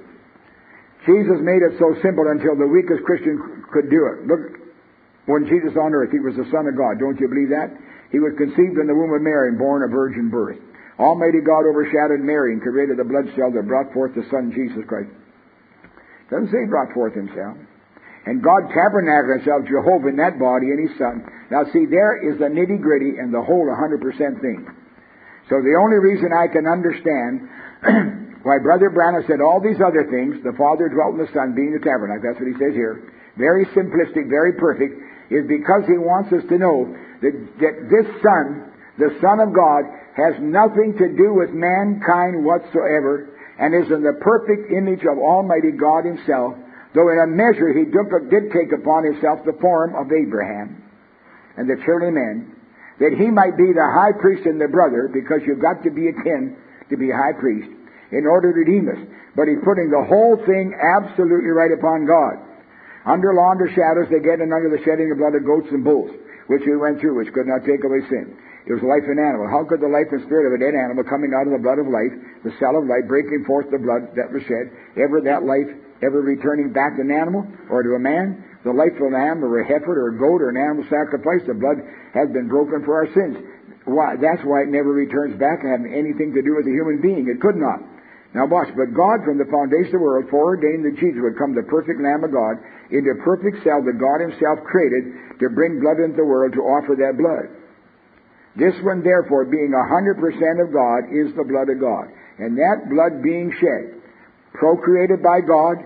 Jesus made it so simple until the weakest Christian could do it. Look, when Jesus on earth, he was the Son of God. Don't you believe that? He was conceived in the womb of Mary and born a virgin birth. Almighty God overshadowed Mary and created a blood cell that brought forth the Son, Jesus Christ. Doesn't say brought forth himself. And God tabernacled himself, Jehovah, in that body and his Son. Now see, there is the nitty-gritty and the whole 100% thing. So the only reason I can understand why Brother Branham said all these other things, the Father dwelt in the Son, being the tabernacle, that's what he says here, very simplistic, very perfect, is because he wants us to know that this Son, the Son of God, has nothing to do with mankind whatsoever, and is in the perfect image of Almighty God himself, though in a measure he did take upon himself the form of Abraham and the children of men, that he might be the high priest and the brother, because you've got to be a kin to be a high priest, in order to redeem us. But he's putting the whole thing absolutely right upon God. Under law, under shadows, they get in under the shedding of blood of goats and bulls, which we went through, which could not take away sin. It was life in animal. How could the life and spirit of a dead animal coming out of the blood of life, the cell of life, breaking forth the blood that was shed, ever that life ever returning back to an animal or to a man? The life of an animal or a heifer or a goat or an animal sacrifice, the blood has been broken for our sins. Why? That's why it never returns back and having anything to do with a human being. It could not. Now watch, but God from the foundation of the world foreordained that Jesus would come the perfect Lamb of God into a perfect cell that God himself created to bring blood into the world to offer that blood. This one therefore, being 100% of God, is the blood of God. And that blood being shed, procreated by God,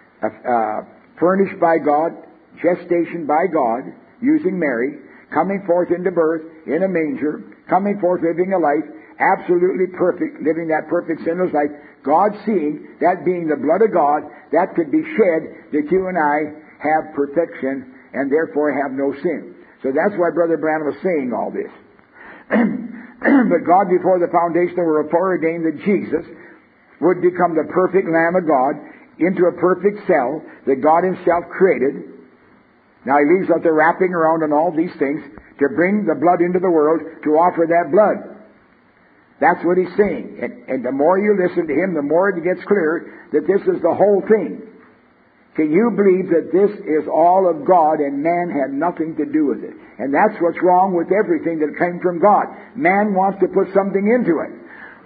furnished by God, gestation by God, using Mary, coming forth into birth in a manger, coming forth living a life, absolutely perfect, living that perfect sinless life, God seeing that being the blood of God, that could be shed, that you and I have perfection and therefore have no sin. So that's why Brother Branham was saying all this. But God, before the foundation of the world, foreordained that Jesus would become the perfect Lamb of God into a perfect cell that God himself created. Now he leaves out the wrapping around and all these things to bring the blood into the world to offer that blood. That's what he's saying. And the more you listen to him, the more it gets clear that this is the whole thing. Can you believe that this is all of God and man had nothing to do with it? And that's what's wrong with everything that came from God. Man wants to put something into it.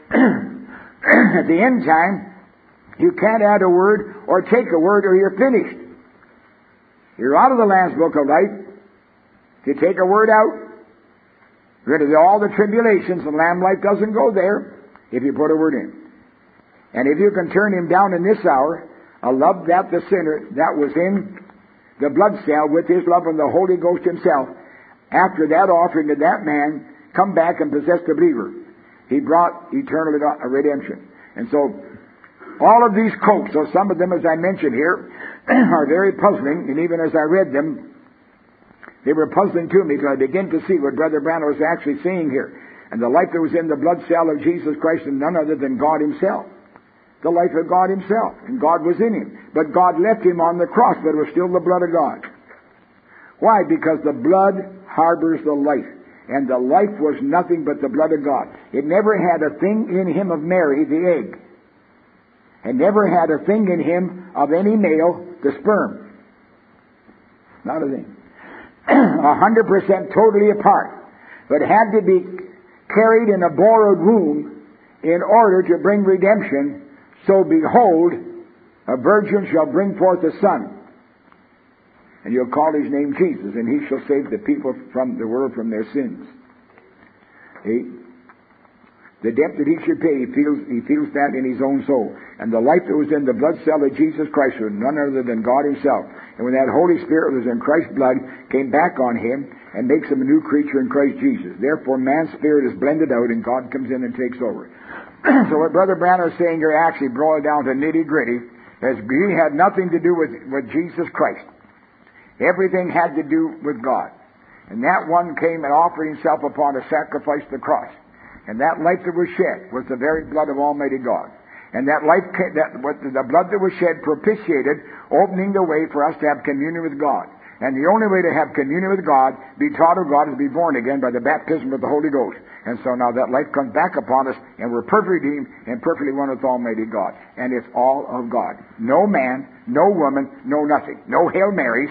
At the end time, you can't add a word or take a word or you're finished. You're out of the Lamb's Book of Life. If you take a word out, rid of all the tribulations, the Lamb life doesn't go there if you put a word in. And if you can turn him down in this hour, a love that the sinner that was in the blood cell with his love and the Holy Ghost himself, after that offering to that man, come back and possess the believer. He brought eternal redemption. And so, all of these quotes, so some of them, as I mentioned here, are very puzzling, and even as I read them, they were puzzling to me till I began to see what Brother Branham was actually saying here. And the life that was in the blood cell of Jesus Christ and none other than God himself. The life of God himself. And God was in him. But God left him on the cross, but it was still the blood of God. Why? Because the blood harbors the life. And the life was nothing but the blood of God. It never had a thing in him of Mary, the egg. It never had a thing in him of any male, the sperm. Not a thing. 100% totally apart, but had to be carried in a borrowed womb in order to bring redemption. So behold, a virgin shall bring forth a son, and you'll call his name Jesus, and he shall save the people from the world from their sins. The debt that he should pay, he feels that in his own soul. And the life that was in the blood cell of Jesus Christ was none other than God himself. And when that Holy Spirit was in Christ's blood, came back on him and makes him a new creature in Christ Jesus. Therefore, man's spirit is blended out and God comes in and takes over. So what Brother Branham is saying here actually boiled down to nitty-gritty, as he had nothing to do with Jesus Christ. Everything had to do with God. And that one came and offered himself upon a sacrifice to the cross. And that life that was shed was the very blood of Almighty God. And that life, the blood that was shed propitiated, opening the way for us to have communion with God. And the only way to have communion with God, be taught of God, is to be born again by the baptism of the Holy Ghost. And so now that life comes back upon us, and we're perfectly redeemed and perfectly one with Almighty God. And it's all of God. No man, no woman, no nothing. No Hail Marys.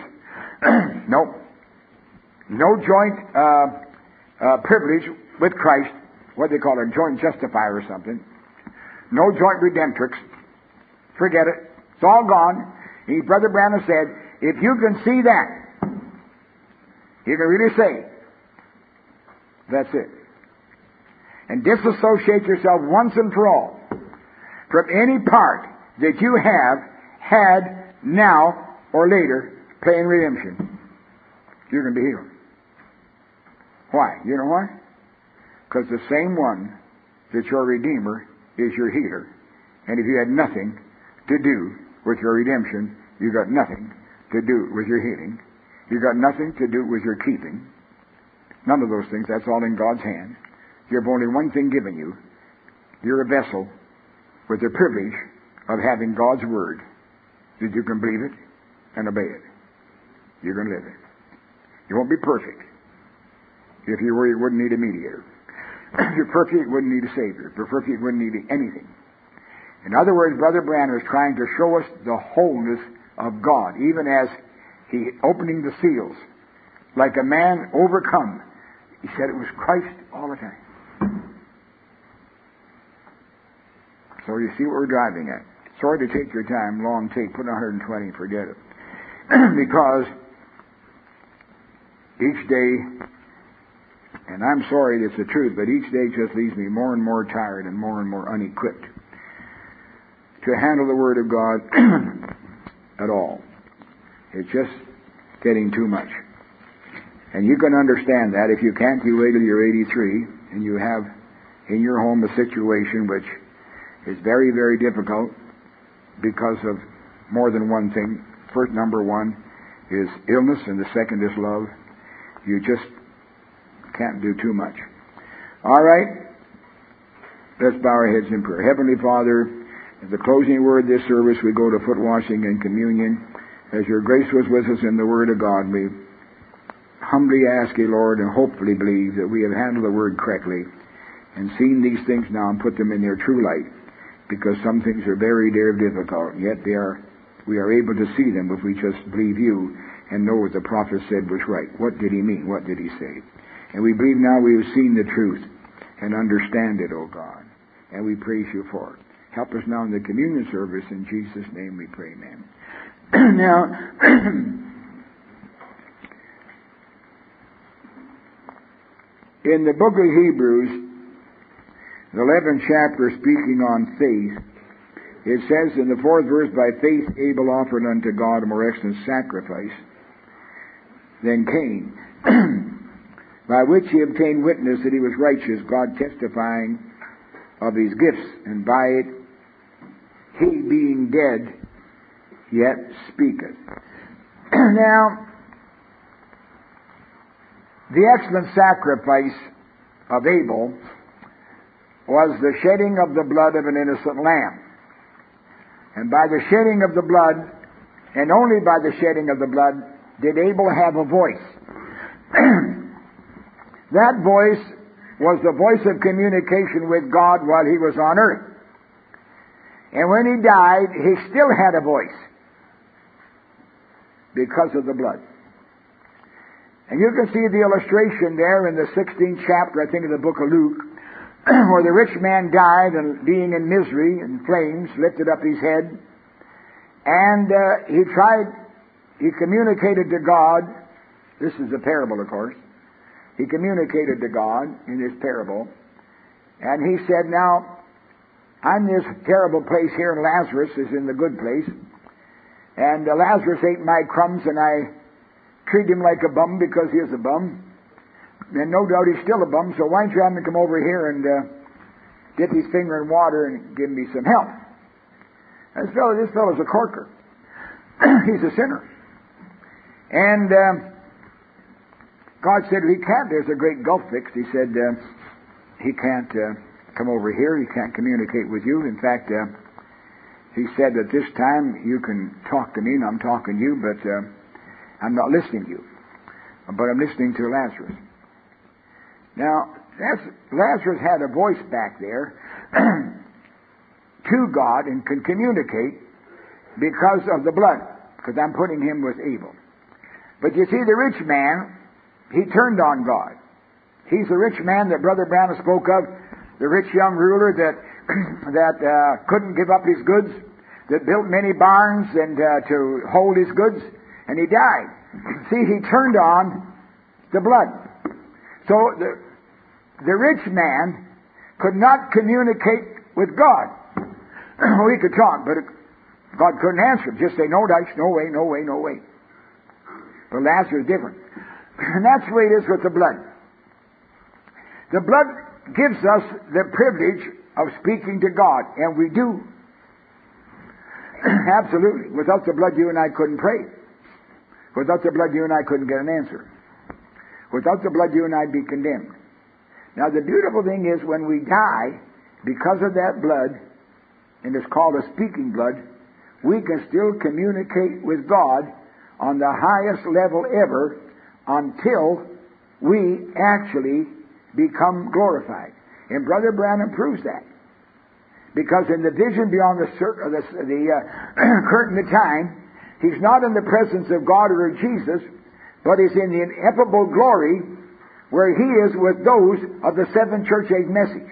No joint privilege with Christ. What they call a joint justifier or something. No joint redemptrix. Forget it. It's all gone. Brother Branham said, if you can see that, you can really say, that's it. And disassociate yourself once and for all from any part that you have had now or later playing redemption. You're going to be healed. Why? You know why? Because the same one that's your Redeemer is your healer. And if you had nothing to do with your redemption, you got nothing to do with your healing. You got nothing to do with your keeping. None of those things. That's all in God's hand. You have only one thing given you. You're a vessel with the privilege of having God's Word, that you can believe it and obey it. You're going to live it. You won't be perfect. If you were, you wouldn't need a mediator. If you're perfect, you wouldn't need a Savior. If you're perfect, you wouldn't need anything. In other words, Brother Branham is trying to show us the wholeness of God, even as he opening the seals. Like a man overcome. He said it was Christ all the time. So you see what we're driving at. Sorry to take your time, long take, put 120, forget it. Because each day, and I'm sorry it's the truth, but each day just leaves me more and more tired and more unequipped to handle the Word of God at all. It's just getting too much. And you can understand that. If you can't, you wait till you're 83 and you have in your home a situation which is very, very difficult because of more than one thing. First, number one is illness, and the second is love. You just can't do too much. All right? Let's bow our heads in prayer. Heavenly Father, as the closing word of this service, we go to foot washing and communion. As your grace was with us in the Word of God, we humbly ask you, Lord, and hopefully believe that we have handled the Word correctly and seen these things now and put them in their true light, because some things are very, very difficult, yet we are able to see them if we just believe you and know what the prophet said was right. What did he mean? What did he say? And we believe now we have seen the truth and understand it, O God, and we praise you for it. Help us now in the communion service. In Jesus' name we pray, amen. Now, in the book of Hebrews, the 11th chapter, speaking on faith, it says in the 4th verse, by faith Abel offered unto God a more excellent sacrifice than Cain, by which he obtained witness that he was righteous, God testifying of his gifts, and by it he, being dead, yet speaketh. Now, the excellent sacrifice of Abel was the shedding of the blood of an innocent lamb. And by the shedding of the blood, and only by the shedding of the blood, did Abel have a voice. That voice was the voice of communication with God while he was on earth. And when he died, he still had a voice because of the blood. And you can see the illustration there in the 16th chapter, I think, of the book of Luke, where the rich man died and being in misery and flames lifted up his head, and he communicated to God. This is a parable, of course. He communicated to God in this parable, and he said, now, I'm in this terrible place here, and Lazarus is in the good place, And Lazarus ate my crumbs, and I treat him like a bum because he is a bum. And no doubt he's still a bum, so why don't you have him come over here and dip his finger in water and give me some help? This fellow's a corker. He's a sinner. And God said, he can't. There's a great gulf fixed. He said, he can't come over here. He can't communicate with you. In fact, he said that this time you can talk to me, and I'm talking to you, but I'm not listening to you. But I'm listening to Lazarus. Now, Lazarus had a voice back there to God and can communicate because of the blood, because I'm putting him with Abel. But you see, the rich man, he turned on God. He's the rich man that Brother Branham spoke of, the rich young ruler that couldn't give up his goods, that built many barns and to hold his goods, and he died. See, he turned on the blood. So the rich man could not communicate with God. He could talk, but God couldn't answer him. Just say, no dice, no way, no way, no way. But Lazarus is different. And that's the way it is with the blood. The blood gives us the privilege of speaking to God, and we do. Absolutely. Without the blood, you and I couldn't pray. Without the blood, you and I couldn't get an answer. Without the blood, you and I'd be condemned. Now, the beautiful thing is when we die, because of that blood, and it's called a speaking blood, we can still communicate with God on the highest level ever until we actually become glorified. And Brother Branham proves that. Because in the vision beyond the curtain of time, he's not in the presence of God or of Jesus, but is in the ineffable glory where he is with those of the seven church age message.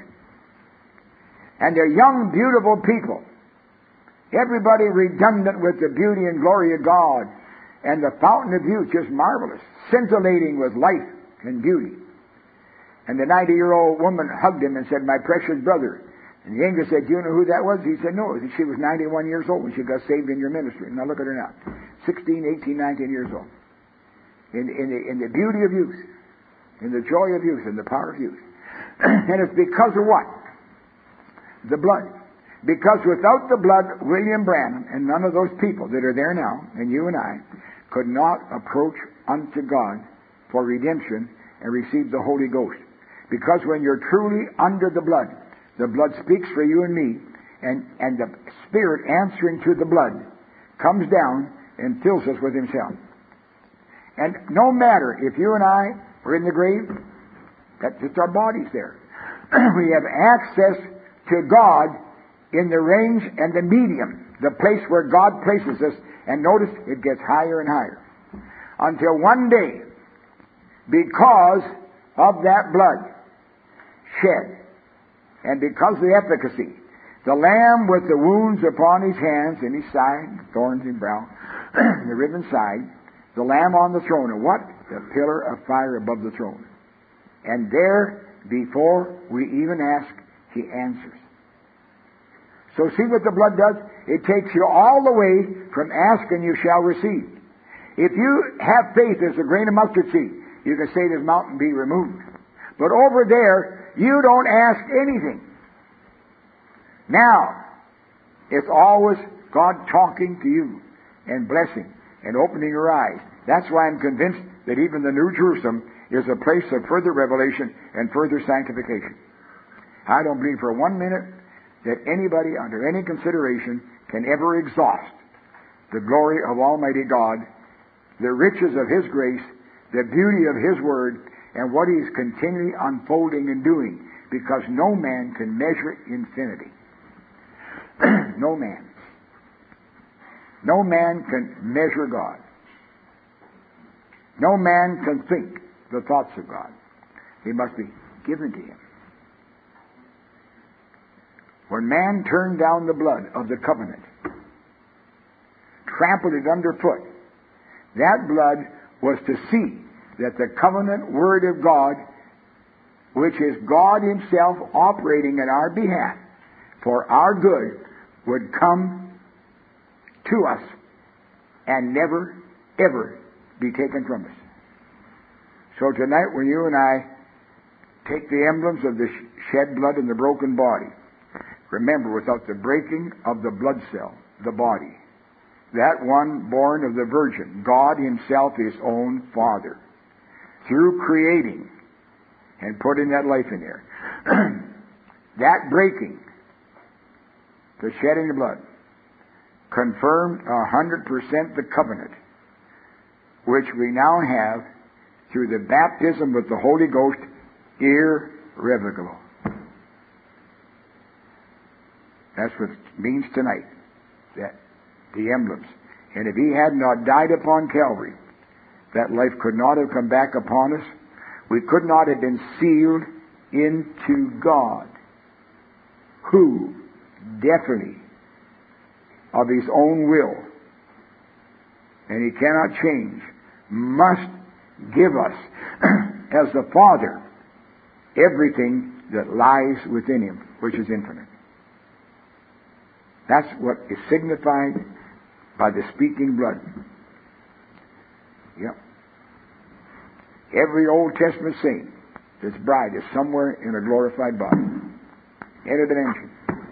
And they're young, beautiful people. Everybody redundant with the beauty and glory of God. And the fountain of youth just marvelous, scintillating with life and beauty. And the 90-year-old woman hugged him and said, "My precious brother." And the angel said, "Do you know who that was?" He said, "No." She was 91 years old when she got saved in your ministry. Now look at her now. 16, 18, 19 years old. In the beauty of youth. In the joy of youth. In the power of youth. And it's because of what? The blood. Because without the blood, William Branham and none of those people that are there now, and you and I, could not approach unto God for redemption and receive the Holy Ghost. Because when you're truly under the blood speaks for you and me, and the Spirit answering to the blood comes down and fills us with Himself. And no matter if you and I are in the grave, that's just our bodies there. We have access to God in the range and the medium, the place where God places us. And notice it gets higher and higher. Until one day, because of that blood shed, and because of the efficacy, the Lamb with the wounds upon His hands and His side, thorns in brow, the riven side, the Lamb on the throne, and what? The pillar of fire above the throne. And there, before we even ask, He answers. So see what the blood does? It takes you all the way from ask and you shall receive. If you have faith as a grain of mustard seed, you can say this mountain be removed. But over there, you don't ask anything. Now, it's always God talking to you and blessing and opening your eyes. That's why I'm convinced that even the New Jerusalem is a place of further revelation and further sanctification. I don't believe for 1 minute that anybody under any consideration can ever exhaust the glory of Almighty God, the riches of His grace, the beauty of His Word, and what He's continually unfolding and doing, because no man can measure infinity. No man. No man can measure God. No man can think the thoughts of God. They must be given to Him. When man turned down the blood of the covenant, trampled it underfoot, that blood was to see that the covenant word of God, which is God Himself operating in our behalf for our good, would come to us and never, ever be taken from us. So tonight when you and I take the emblems of the shed blood and the broken body, remember, without the breaking of the blood cell, the body, that one born of the Virgin, God Himself, His own Father, through creating and putting that life in there, that breaking, the shedding of blood, confirmed 100% the covenant, which we now have through the baptism with the Holy Ghost, irrevocable. That's what it means tonight, that the emblems. And if He had not died upon Calvary, that life could not have come back upon us. We could not have been sealed into God, who definitely, of His own will, and He cannot change, must give us, as the Father, everything that lies within Him, which is infinite. That's what is signified by the speaking blood. Yep. Every Old Testament saint, this bride, is somewhere in a glorified body. In a dimension.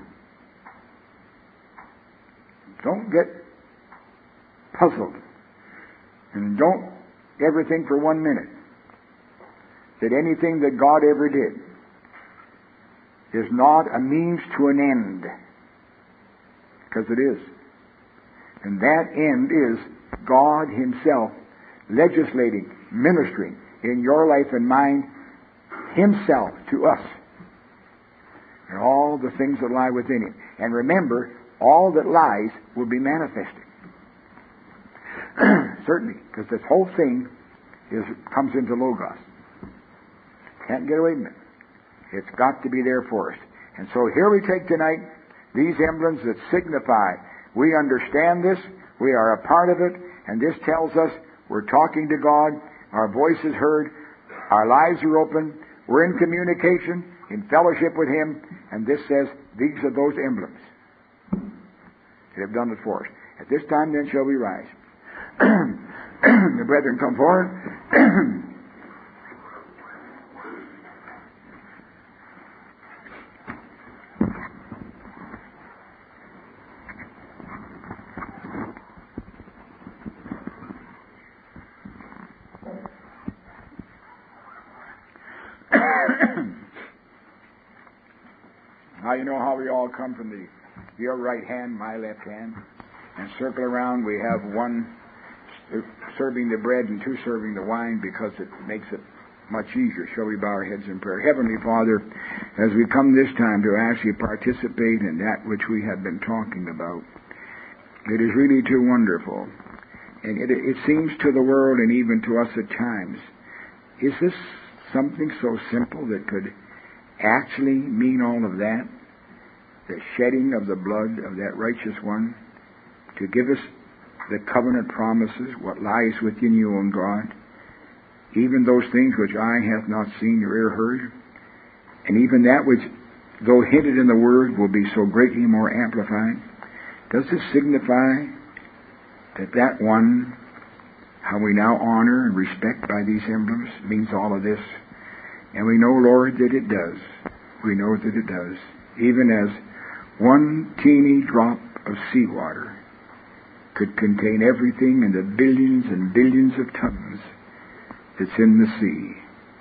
Don't get puzzled. And don't ever think for 1 minute that anything that God ever did is not a means to an end. Because it is. And that end is God Himself legislating, ministering in your life and mine, Himself to us. And all the things that lie within Him. And remember, all that lies will be manifested. Certainly, because this whole thing comes into Logos. Can't get away from it. It's got to be there for us. And so here we take tonight these emblems that signify we understand this, we are a part of it, and this tells us we're talking to God, our voice is heard, our lives are open, we're in communication, in fellowship with Him, and this says these are those emblems that have done it for us. At this time then shall we rise. The brethren come forward. Now you know how we all come from your right hand, my left hand, and circle around. We have one serving the bread and two serving the wine because it makes it much easier. Shall we bow our heads in prayer? Heavenly Father, as we come this time to actually participate in that which we have been talking about, it is really too wonderful. And it seems to the world and even to us at times, is this something so simple that could actually mean all of that? The shedding of the blood of that righteous one to give us the covenant promises, what lies within you, O God, even those things which eye hath not seen nor ear heard, and even that which, though hinted in the Word, will be so greatly more amplified. Does this signify that that one, how we now honor and respect by these emblems, means all of this? And we know, Lord, that it does. We know that it does. Even as one teeny drop of seawater could contain everything in the billions and billions of tons that's in the sea,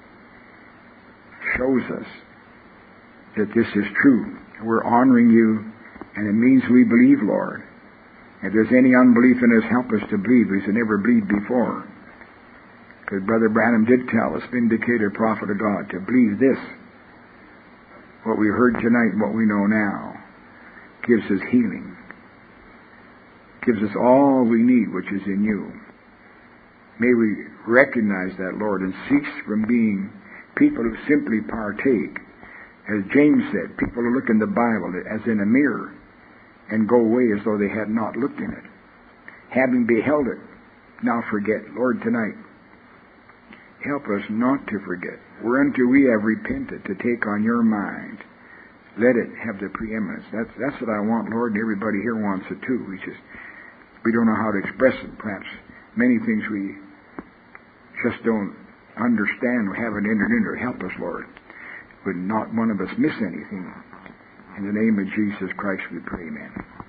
shows us that this is true. We're honoring you, and it means we believe, Lord. If there's any unbelief in us, help us to believe. We should never believe before. Because Brother Branham did tell us, vindicated prophet of God, to believe this. What we heard tonight and what we know now gives us healing. Gives us all we need, which is in you. May we recognize that, Lord, and cease from being people who simply partake. As James said, people who look in the Bible as in a mirror and go away as though they had not looked in it. Having beheld it, now forget. Lord, tonight, help us not to forget. Whereunto we have repented, to take on your mind. Let it have the preeminence. That's what I want, Lord, and everybody here wants it too. We just We don't know how to express it, perhaps. Many things we just don't understand. We haven't entered into it. Help us, Lord. Would not one of us miss anything. In the name of Jesus Christ we pray, amen.